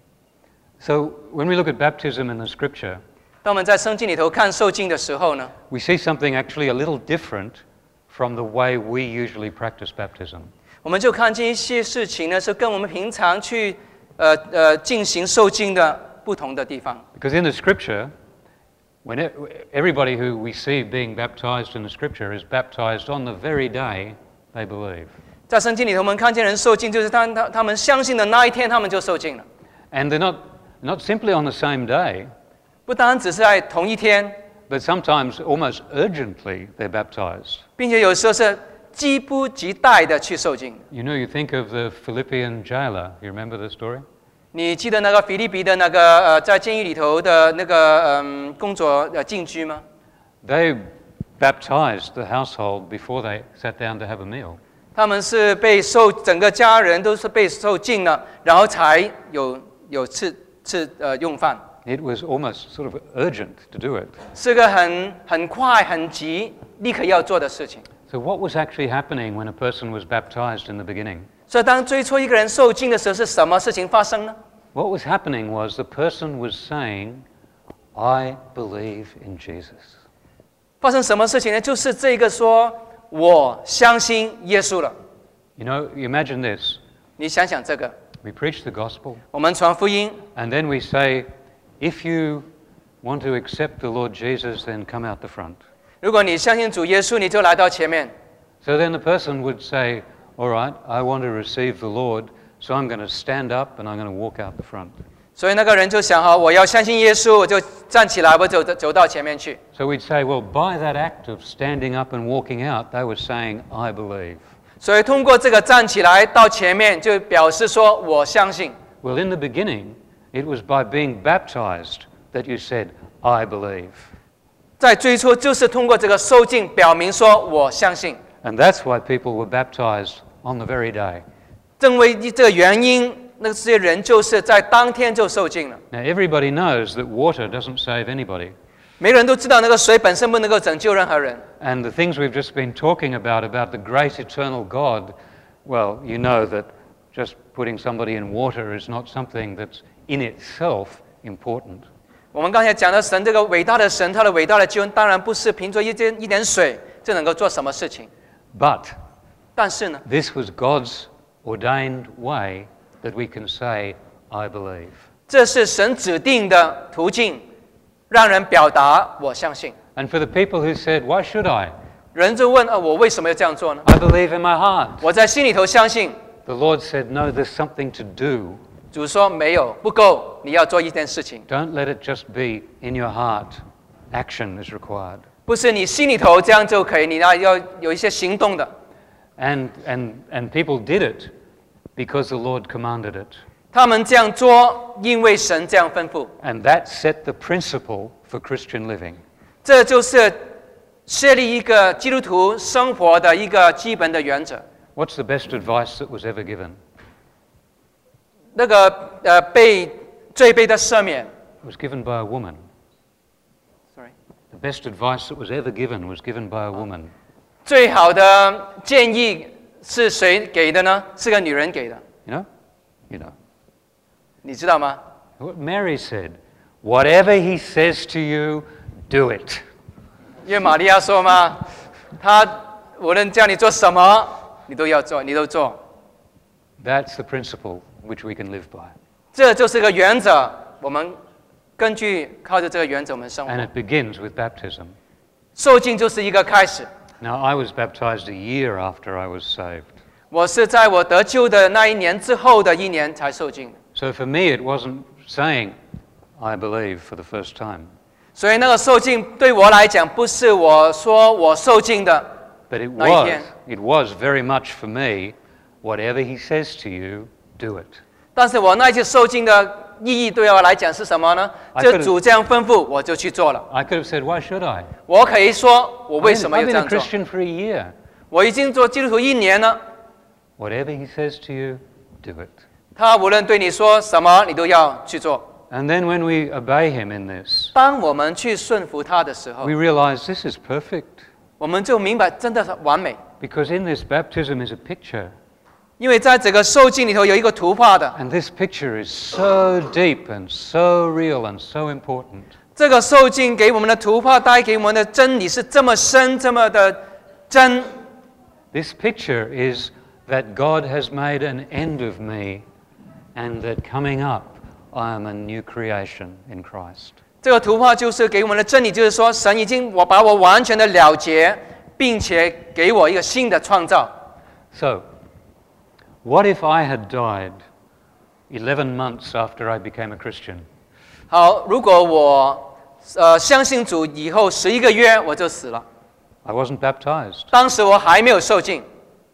So when we look at baptism in the scripture, 当我们在圣经里头看受浸的时候呢， we see something actually a little different from the way we usually practice baptism. 我们就看见一些事情呢，是跟我们平常去呃呃进行受浸的不同的地方。 Because in the scripture, when it, everybody who we see being baptized in the scripture is baptized on the very day they believe. 在圣经里头，我们看见人受浸，就是他他他们相信的那一天，他们就受浸了。 And they're not, not simply on the same day, 不单只是在同一天， but sometimes almost urgently they're baptized. 并且有时候是急不及待的去受浸。 You know, you think of the Philippian jailer. You remember the story? 你记得那个腓立比的那个呃，在监狱里头的那个嗯工作呃禁居吗？ They baptized the household before they sat down to have a meal. 他们是被受整个家人都是被受浸了，然后才有有吃吃呃用饭， It was almost sort of urgent to do it. 是个很很快很急立刻要做的事情。 So what was actually happening when a person was baptized in the beginning? 所以当最初一个人受浸的时候，是什么事情发生呢？ What was happening was the person was saying, I believe in Jesus. 发生什么事情呢？就是这个说我相信耶稣了。 You know, you imagine this. 你想想这个， We preach the gospel, 我们传福音， and then we say, if you want to accept the Lord Jesus, then come out the front. 如果你相信主耶稣，你就来到前面。 So then the person would say, all right, I want to receive the Lord, so I'm going to stand up and I'm going to walk out the front. 所以那个人就想哈，我要相信耶稣，我就站起来，我走走到前面去。 So we'd say, well, by that act of standing up and walking out, they were saying, I believe. 所以通过这个站起来到前面，就表示说我相信。 Well, in the beginning, it was by being baptized that you said, I believe. 在最初就是通过这个受浸，表明说我相信。 And that's why people were baptized on the very day. 正为这个原因，那这些人就是在当天就受浸了。 Now, everybody knows that water doesn't save anybody. 每个人都知道那个水本身不能够拯救任何人。 And the things we've just been talking about, about the great eternal God, well, you know that just putting somebody in water is not something that's in itself important. 我们刚才讲的神，这个伟大的神，他的伟大的救恩，当然不是凭着一点一点水就能够做什么事情。 But 但是呢， this was God's ordained way that we can say, I believe. 这是神指定的途径，让人表达我相信。 And for the people who said, why should I? 人就问啊，我为什么要这样做呢？ I believe in my heart. 我在心里头相信。 The Lord said, no, there's something to do. 主说没有，不够，你要做一件事情。 Don't let it just be in your heart. Action is required. 不是你心里头这样就可以，你要要有一些行动的。 And, and, and people did it because the Lord commanded it. 他们这样做，因为神这样吩咐。 And that set the principle for Christian living. 这就是设立一个基督徒生活的一个基本的原则。 What's the best advice that was ever given? 那个呃，被罪被的赦免。 It was given by a woman. Sorry， The best advice that was ever given was given by a woman. 最好的建议是谁给的呢？是个女人给的， You know? You know. 你知道吗？ What Mary said, whatever he says to you, do it. 因为玛利亚说嘛，她无论叫你做什么，你都要做，你都做。 That's the principle which we can live by. 这就是个原则，我们根据靠着这个原则我们生 And 活。 it begins with baptism. 受浸就是一个开始。 Now, I was baptized a year after I was saved. 我是在我得救的那一年之后的一年才受浸的。 So for me, it wasn't saying, I believe for the first time. 所以那个受尽对我来讲，不是我说我受尽的 But it 那一天。 was, it was very much for me, whatever he says to you, do it. 但是我那一次受尽的意义对我来讲是什么呢？ I 这 could've- 主这样吩咐，我就去做了。 I could have said, why should I? 我可以说，我 I've 为 been, 什么 I've 要这 been a 样做？ Christian for a year. 我已经做基督徒一年了， Whatever he says to you, do it. 他无论对你说什么，你都要去做。 And then when we obey him in this, 当我们去顺服他的时候 we，realize this is perfect. 我们就明白真的是完美。 Because in this, baptism is a picture. 因为在整个受尽里头有一个图画的， And this picture is so deep and so real and so important. 这个受尽给我们的图画带给我们的真理是这么深，这么的真。 This picture is that God has made an end of me and that coming up, I am a new creation in Christ. 这个图画就是给我们的真理，就是说神已经我把我完全的了结，并且给我一个新的创造。 So, what if I had died eleven months after I became a Christian? 好，如果我呃相信主以后十一个月我就死了， I wasn't baptized. 当时我还没有受尽，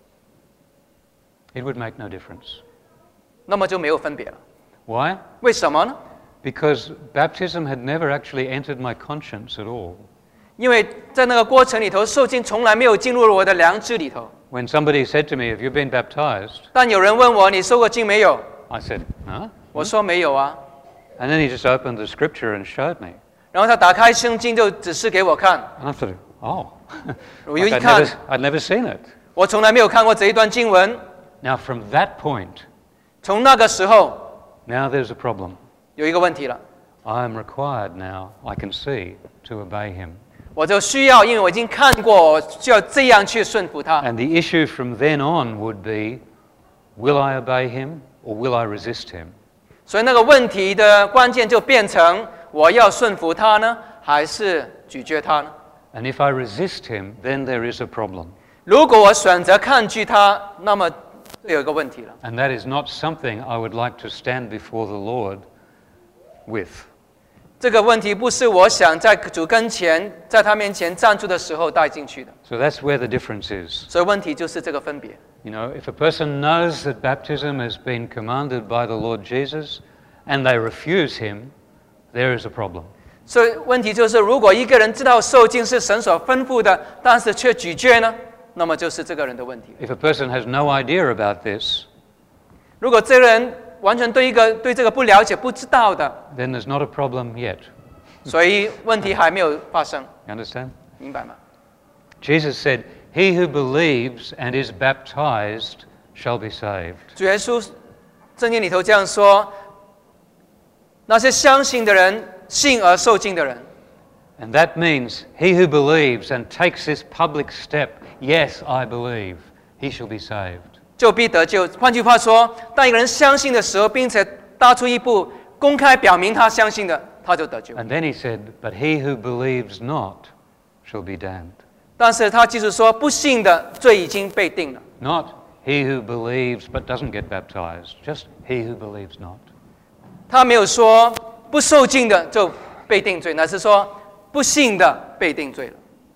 It would make no difference. 那么就没有分别了。 Why? 为什么呢？ Because baptism had never actually entered my conscience at all. 因为在那个过程里头，受尽从来没有进入我的良知里头。 When somebody said to me, have you been baptized? 但有人问我你受过浸没有？ I said, huh? 我说没有啊。 And then he just opened the scripture and showed me. 然后他打开圣经就指示给我看， And I thought, oh, 我又 like 一 I'd 看 never, I'd never seen it. 我从来没有看过这一段经文。 Now, from that point, 从那个时候 now there's a problem. 有一个问题了， I am required now, I can see, to obey him. 我就需要，因为我已经看过，我需要这样去顺服他。 And the issue from then on would be, will I obey him or will I resist him? 所以那个问题的关键就变成，我要顺服他呢，还是拒绝他呢？ And if I resist him, then there is a problem. 如果我选择抗拒他，那么就有一个问题了。 And that is not something I would like to stand before the Lord with. 这个问题不是我想在主跟前，在他面前站住的时候带进去的。 So that's where the difference is. 所以问题就是这个分别。 You know, if a person knows that baptism has been commanded by the Lord Jesus and they refuse him, there is a problem. 所以问题就是，如果一个人知道受浸是神所吩咐的，但是却拒绝呢，那么就是这个人的问题。 If a person has no idea about this, 如果这个人完全对一个对这个不了解、不知道的， then there's not a problem yet. 所以问题还没有发生， You understand? 明白吗？ Jesus said, he who believes and is baptized shall be saved. 主耶稣圣经里头这样说：那些相信的人，信而受浸的人。 And that means he who believes and takes this public step, yes, I believe, he shall be saved. 就必得救。换句话说，当一个人相信的时候，并且踏出一步，公开表明他相信的，他就得救。 And then he said, but he who believes not shall be damned. 但是他即使说不信的罪已经被定了， Not he who believes but doesn't get baptized, just he who believes not. 他没有说不受浸的就被定罪，乃是说不信的被定罪了。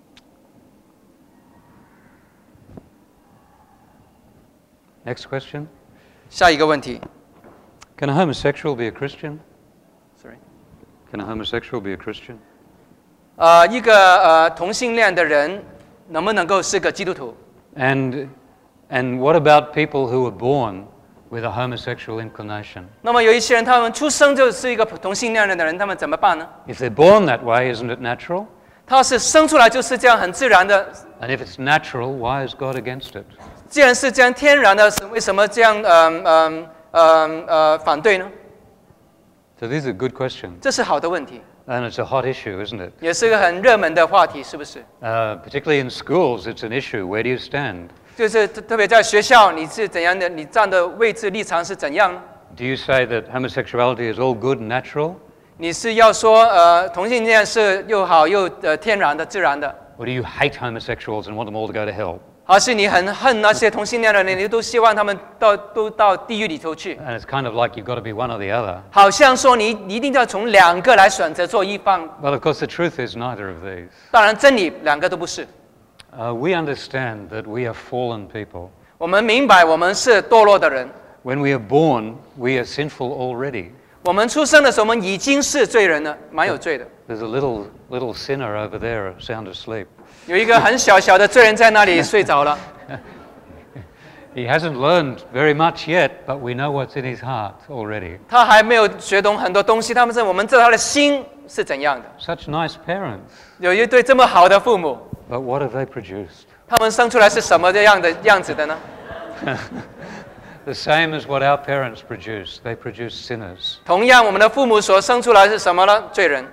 Next question. 下一个问题 Can a homosexual be a Christian? ，sorry， Can a homosexual be a Christian? 呃，一个呃同性恋的人能不能够是个基督徒？ And, and what about people who are born with a homosexual inclination? 那么有一些人，他们出生就是一个同性恋的人，他们怎么办呢？ If they're born that way, isn't it natural? 他是生出来就是这样很自然的， And if it's natural, why is God against it? 既然是这样天然的，为什么这样嗯嗯嗯呃反对呢？ So these are good questions. 这是好的问题， And it's a hot issue, isn't it? 也是个很热门的话题，是不是？ Uh, particularly in schools, it's an issue. Where do you stand? 就是特特别在学校，你是怎样的？你站的位置立场是怎样呢？ Do you say that homosexuality is all good and natural? 你是要说呃同性恋是又好又呃天然的自然的， Or do you hate homosexuals and want them all to go to hell? 还是你很恨那些同性恋的人，你都希望他们到都到地狱里头去？ And it's kind of like you've got to be one or the other. 好像说你你一定要从两个来选择做一方。 Well, of course, the truth is neither of these. 当然，真理两个都不是。 Uh, we understand that we are fallen people. 我们明白我们是堕落的人。 When we are born, we are sinful already. 我们出生的时候，我们已经是罪人了，蛮有罪的。 There's a little little sinner over there, sound asleep. 有一个很小小的罪人在那里睡着了。 He hasn't learned very much yet, but we know what's in his heart already. 他还没有学懂很多东西，他们是我们知道他的心是怎样的。 Such nice parents. 有一对这么好的父母， But what have they produced? 他们生出来是什么样的样子的呢？ The same as what our parents produce. They produce sinners. 同样，我们的父母所生出来是什么呢？罪人。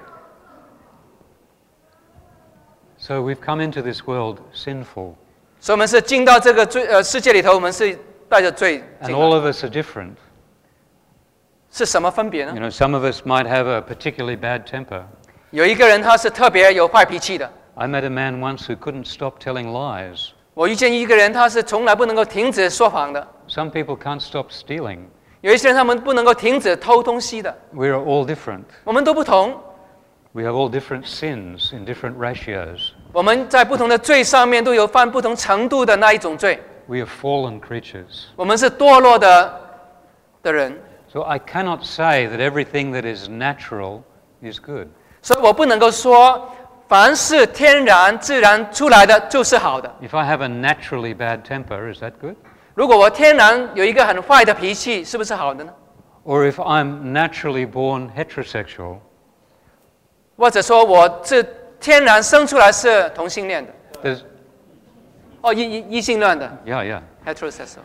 So we've come into this world sinful. 所以我们是进到这个罪呃世界里头，我们是带着罪 And 进 all 来。 of us are different. 是什么分别呢 You？know, some of us might have a particularly bad temper. 有一个人他是特别有坏脾气的。 I met a man once who couldn't stop telling lies. 我遇见一个人，他是从来不能够停止说谎的。 Some people can't stop stealing. 有一些人他们不能够停止偷东西的。 We are all different. 我们都不同， We have all different sins in different ratios. 我们在不同的罪上面都有犯不同程度的那一种罪。 We are fallen creatures. 我们是堕落的的人， So I cannot say that everything that is natural is good. 所以我不能够说凡是天然自然出来的就是好的。 If I have a naturally bad temper, is that good? 如果我天然有一个很坏的脾气，是不是好的呢？ Or if I'm naturally born heterosexual, 或者说我是天然生出来是同性恋的， there's, 哦，异异异性恋的 yeah, yeah. heterosexual。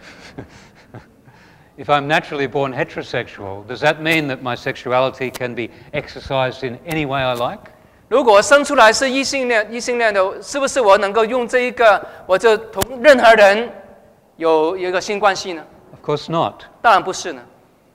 If I'm naturally born heterosexual, does that mean that my sexuality can be exercised in any way I like? 如果生出来是异性恋，异性恋的，是不是我能够用这一个，我就同任何人有有一个性关系呢？ Of course not. 当然不是呢。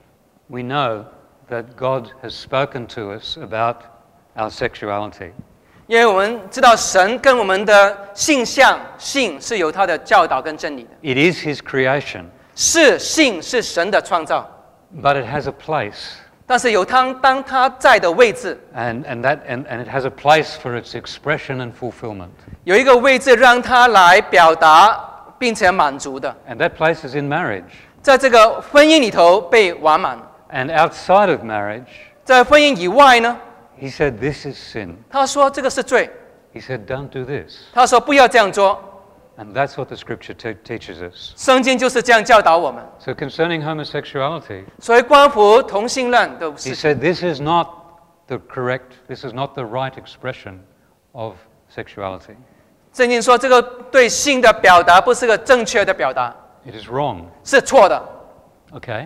We know that God has spoken to us about our sexuality. 因为我们知道神跟我们的性向性是有他的教导跟真理的， It is His creation, 是性是神的创造， but it has a place. 但是有他当他在的位置， And, and, that, and, and it has a place for its expression and fulfillment. 有一个位置让他来表达并且满足的， And that place is in marriage. 在这个婚姻里头被完满。 And outside of marriage, 在婚姻以外呢， He said, this is sin. 他说这个是罪， He said, don't do this. 他说不要这样做。 And that's what the scripture te- teaches us. 圣经就是这样教导我们。 So concerning homosexuality, 所以关乎同性恋的 he 事情， said, this is not the correct, this is not the right expression of sexuality. 圣经说这个对性的表达不是个正确的表达， It is wrong. 是错的。 Okay?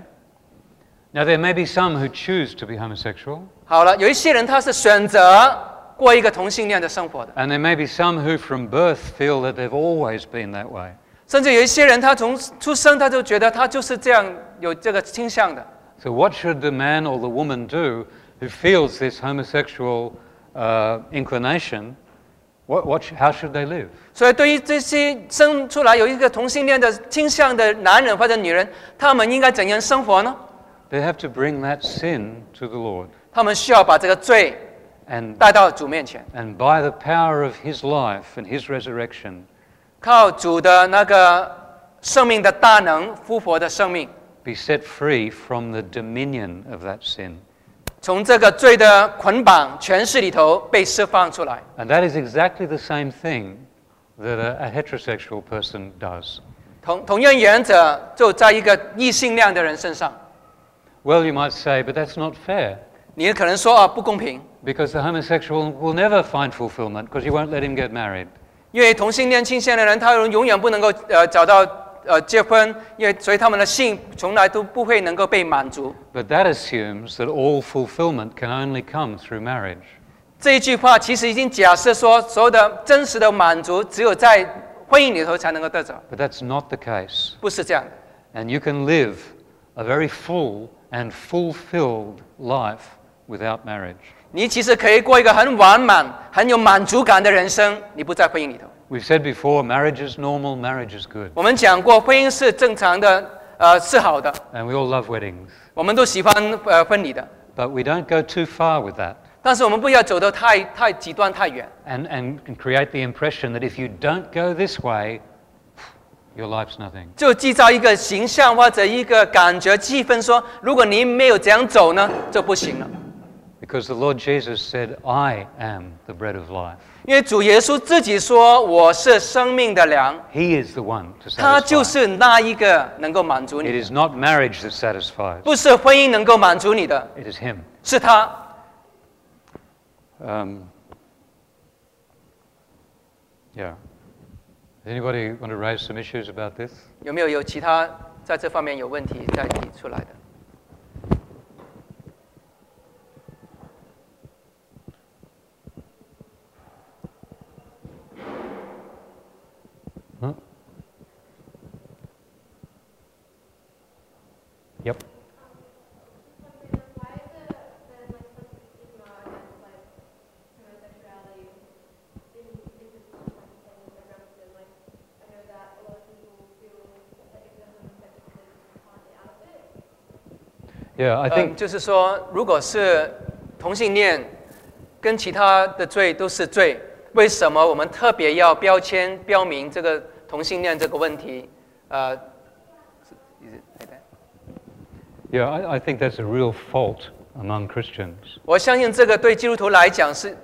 Now, there may be some who choose to be homosexual, 好了，有一些人他是选择过一个同性恋的生活的， and there may be some who from birth feel that they've always been that way. 甚至有一些人他从出生他就觉得他就是这样有这个倾向的。 So, what should the man or the woman do who feels this homosexual uh, inclination? What, what, sh- how should they live? 所以对于这些生出来有一个同性恋的倾向的男人或者女人，他们应该怎样生活呢？ They have to bring that sin to the Lord. 他们需要把这个罪 And, 带到主面前， and by the power of His life and His resurrection, 靠主的那个生命的大能、复活的生命， be set free from the dominion of that sin. 从这个罪的捆绑权势里头被释放出来。 And that is exactly the same thing that a, a heterosexual person does. 同同样原则就在一个异性恋的人身上。 Well, you might say, but that's not fair, 你可能说啊不公平， because the homosexual will never find fulfillment because you won't let him get married. 因为同性恋倾向的人他永远不能够呃找到呃结婚，因为所以他们的性从来都不会能够被满足。 But that assumes that all fulfillment can only come through marriage. 这一句话其实已经假设说，所有的真实的满足只有在婚姻里头才能够得着， But that's not the case. 不是这样的。 And you can live a very full and fulfilled life without marriage. 你其实可以过一个很完满、很有满足感的人生，你不在婚姻里头。 We've said before, marriage is normal, marriage is good. 我们讲过，婚姻是正常的，呃，是好的， And we all love weddings. 我们都喜欢呃婚礼的。 But we don't go too far with that 但是我们不要走得太太极端太远， and, and create the impression that if you don't go this way, your life's nothing. 就制造一个形象或者一个感觉气氛说，如果你没有这样走呢，就不行了。 Because the Lord Jesus said, I am the bread of life. 因为主耶稣自己说我是生命的粮， He is the one to 他就 satisfy. 是那一个能够满足 It 你， is not marriage that satisfies. 不是婚姻能够满足你的， It is Him. 是他。 Um, yeah. Does anybody want to raise some issues about this? 有没有有其他在这方面有问题再提出来的？ Huh? Yep. Why is it there's like such a stigma against like homosexuality in if it's just like a thing around like I know that a lot of people feel that if they're homosexual they can't get out of it. Yeah, I 嗯， think 就是说，如果是同性恋跟其他的罪都是罪，为什么我们特别要标签标明这个同性恋这个问题？呃， yeah, I, I think that's a real fault among Christians. 我相信这个对基督徒来讲是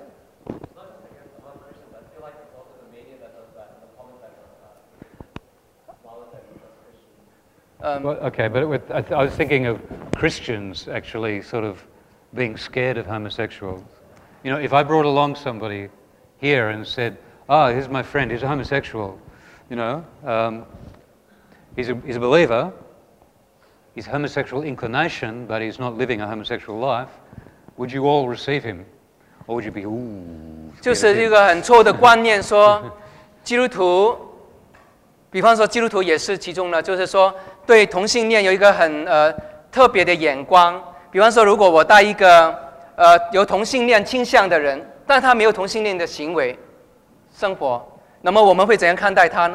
Well, okay, but with, I, th- I was thinking of Christians actually sort of being scared of homosexuals. You know, if I brought along somebody here and said, "Oh, here's my friend. He's a homosexual," you know, um, he's a he's a believer. He's homosexual inclination, but he's not living a homosexual life. Would you all receive him, or would you be ooh? 就 scared 是 of 一 him? 个很错的观念，说基督徒，比方说基督徒也是其中呢，就是说对同性恋有一个很呃特别的眼光。比方说，如果我带一个呃有同性恋倾向的人，但他没有同性恋的行为生活，那么我们会怎样看待他呢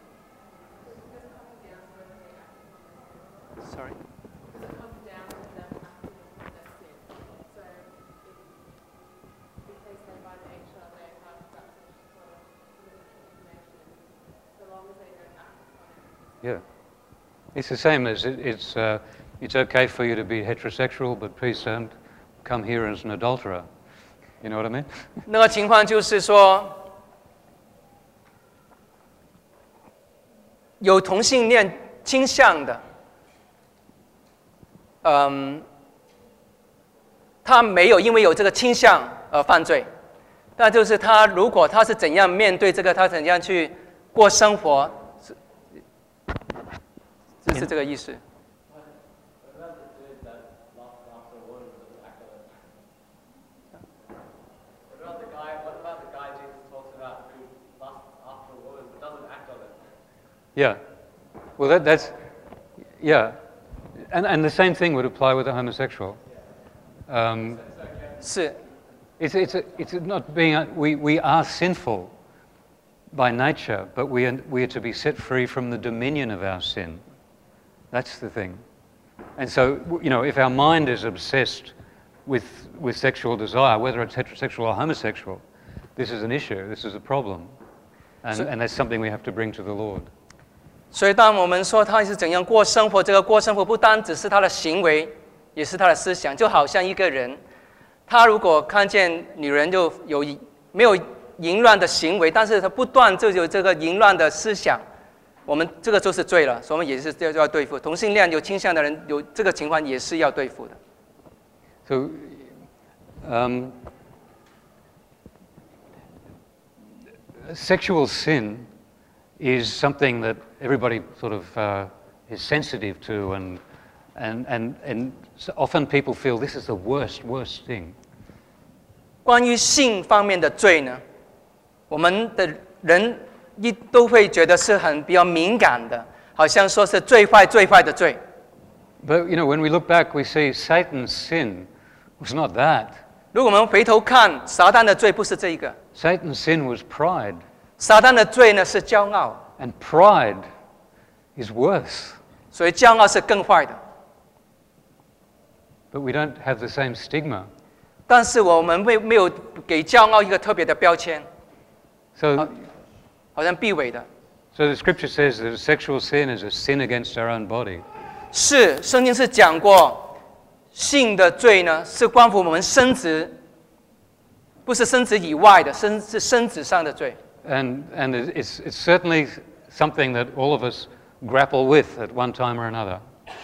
？Sorry。 Yeah, it's the same as it, it's uh, it's okay for you to be heterosexual, but please don't come here as an adulterer. You know what I mean? 那个情况就是说，有同性恋倾向的，嗯，他没有因为有这个倾向而犯罪，那就是他如果他是怎样面对这个，他怎样去过生活，是就是这个意思。 What about the guy? What about the guy Jesus talks about who lusts after a woman but doesn't act on it? Yeah. Well, that, that's yeah, and and the same thing would apply with a homosexual. Um, 是， it's it's a, it's not being a, we we are sinful by nature, but we are we are to be set free from the dominion of our sin. That's the thing. And so you know, if our mind is obsessed with with sexual desire, whether it's heterosexual or homosexual, this is an issue. This is a problem, and So- and that's something we have to bring to the Lord. 所以当我们说他是怎样过生活，这个过生活不单只是他的行为，也是他的思想。就好像一个人，他如果看见女人就有没有淫乱的行为，但是他不断就有这个淫乱的思想，我们这个就是罪了，所以我们也是要要对付。同性恋有倾向的人有这个情况也是要对付的。 So, um, sexual sin is something that everybody sort of uh, is sensitive to, and and and and so often people feel this is the worst, worst thing. 关于性方面的罪呢，我们的人一都会觉得是很比较敏感的，好像说是最坏最坏的罪。 But you know, when we look back, we see Satan's sin was not that. 如果我们回头看撒旦的罪，不是这一个， Satan's sin was pride. 撒旦的罪呢是骄傲， And pride is worse. 所以骄傲是更坏的。 But we don't have the same stigma. 但是我们没没有给骄傲一个特别的标签， So, 好像必伪的。 so the scripture says that sexual sin is a sin against our own body. 是，圣经是讲过，性的罪呢是关乎我们生殖，不是生殖以外的，生是生殖上的罪。 And, and it's, it's certainly something that all of us grapple with at one time or another,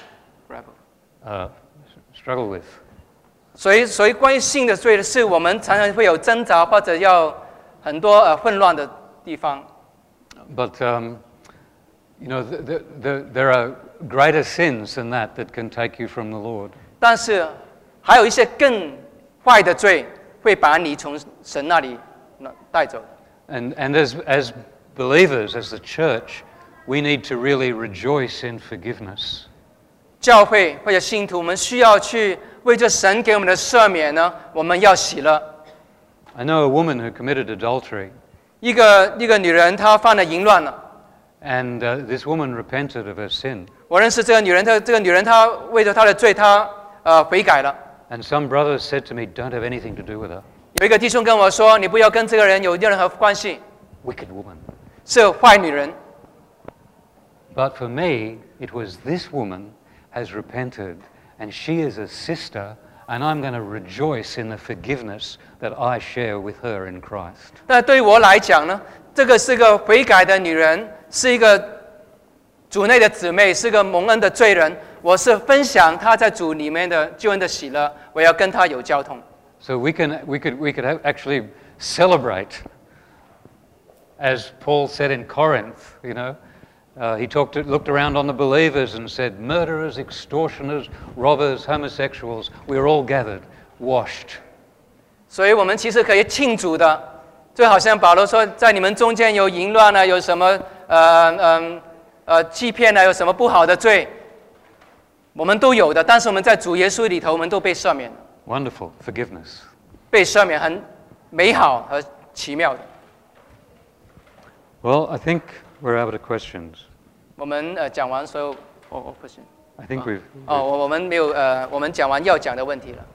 uh, struggle with. 所以，所以关于性的罪的是我们常常会有挣扎，或者要很多呃混乱的地方。 But, um, you know, the, the, the, there are greater sins than that that can take you from the Lord. 但是还有一些更坏的罪会把你从神那里带走。 And, and as, as believers, as the church, we need to really rejoice in forgiveness. 教会或者信徒，我们需要去为这神给我们的赦免呢，我们要喜乐。 I know a woman who committed adultery, 一个一个女人，她犯了淫乱了。 and uh, this woman repented of her sin. 我认识这个女人，她这个女人她为着她的罪，她呃悔改了。 And some brothers said to me, don't have anything to do with her. 有一个弟兄跟我说：“你不要跟这个人有任何关系， Wicked woman. 是坏女人。” But for me, it was this woman has repented, and she is a sister, and I'm going to rejoice in the forgiveness that I share with her in Christ. 但对于我来讲呢，这个是个悔改的女人，是一个主内的姊妹，是个蒙恩的罪人。我是分享她在主里面的救恩的喜乐，我要跟她有交通。 So we can we could we could have actually celebrate, as Paul said in Corinth. You know, uh, he talked looked around on the believers and said, murderers, extortioners, robbers, homosexuals, we're all gathered, washed. 所以我们其实可以庆祝的，就好像保罗说，在你们中间有淫乱啊，有什么呃嗯 呃, 呃欺骗啊，有什么不好的罪，我们都有的。但是我们在主耶稣里头，我们都被赦免了。 Wonderful forgiveness. 被赦免很美好和奇妙的。 Well, I think we're out of questions. 我们呃讲完所有，哦哦不行， I think we've. 哦我我们没有呃我们讲完要讲的问题了。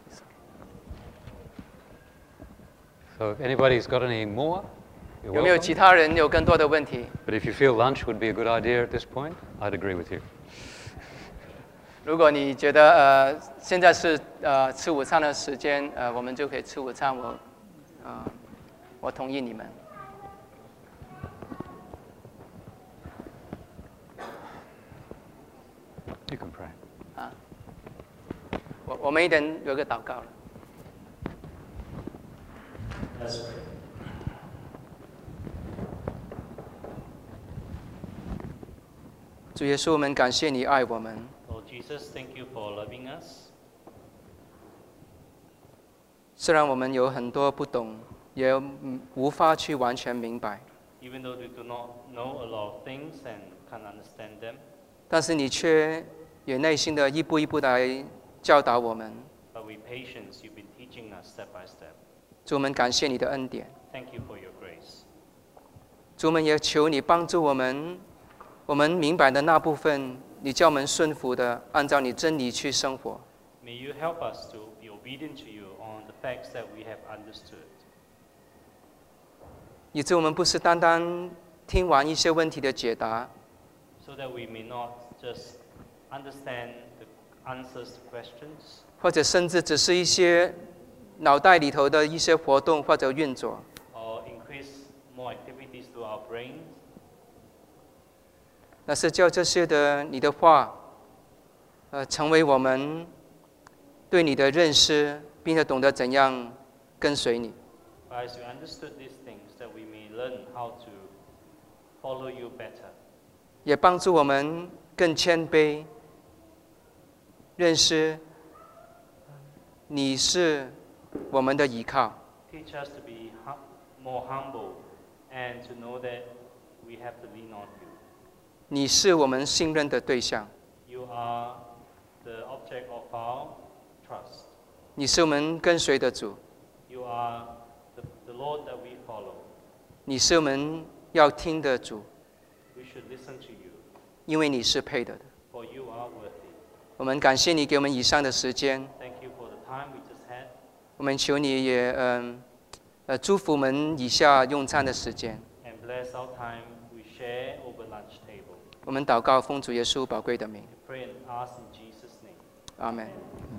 So if anybody's got any more, you're 有没有 welcome. 其他人有更多的问题？ But if you feel lunch would be a good idea at this point, I'd agree with you. 如果你觉得呃现在是呃吃午餐的时间，呃我们就可以吃午餐，我呃我同意你们。 You can pray. 啊，我我们一人有个祷告了。 Let's pray. 主耶稣，我们感谢你爱我们。 Lord Jesus, thank you for loving us. 虽然我们有很多不懂，也嗯无法去完全明白， Even though we do not know a lot of things and can't understand them, 但是你却也耐心的一步一步地来教导我们。 but with patience, you've been teaching us step by step. 主，我们感谢你的恩典。 Thank you for your grace. 主，我们也求你帮助我们，我们明白的那部分，你叫我们顺服的，按照你真理去生活。 May you help us to be obedient to you on the facts that we have understood, 以致我们不是单单听完一些问题的解答， so that we may not just understand the answers to questions, 或者甚至只是一些脑袋里头的一些活动或者运作， or increase more activities to our brains, 那是叫这些的你的话，呃，成为我们对你的认识，并且懂得怎样跟随你。 but as we understood these things, that we may learn how to follow you better. 也帮助我们更谦卑，认识你是我们的依靠。 Teach us to be hum- more humble and to know that we have to lean on you. 你是我们信任的对象， You are the object of our trust. 你是我们跟随的主。 You are the, the Lord that we follow. 你是我们要听的主， We should listen to you, 因为你是配得的。 for you are worthy. 我们感谢你给我们以上的时间， Thank you for the time we just had. 我们求你也嗯呃祝福我们以下用餐的时间。 And bless our time we share over lunch table. 我们祷告，奉主耶稣宝贵的名， Pray and ask in Jesus' name. 阿门。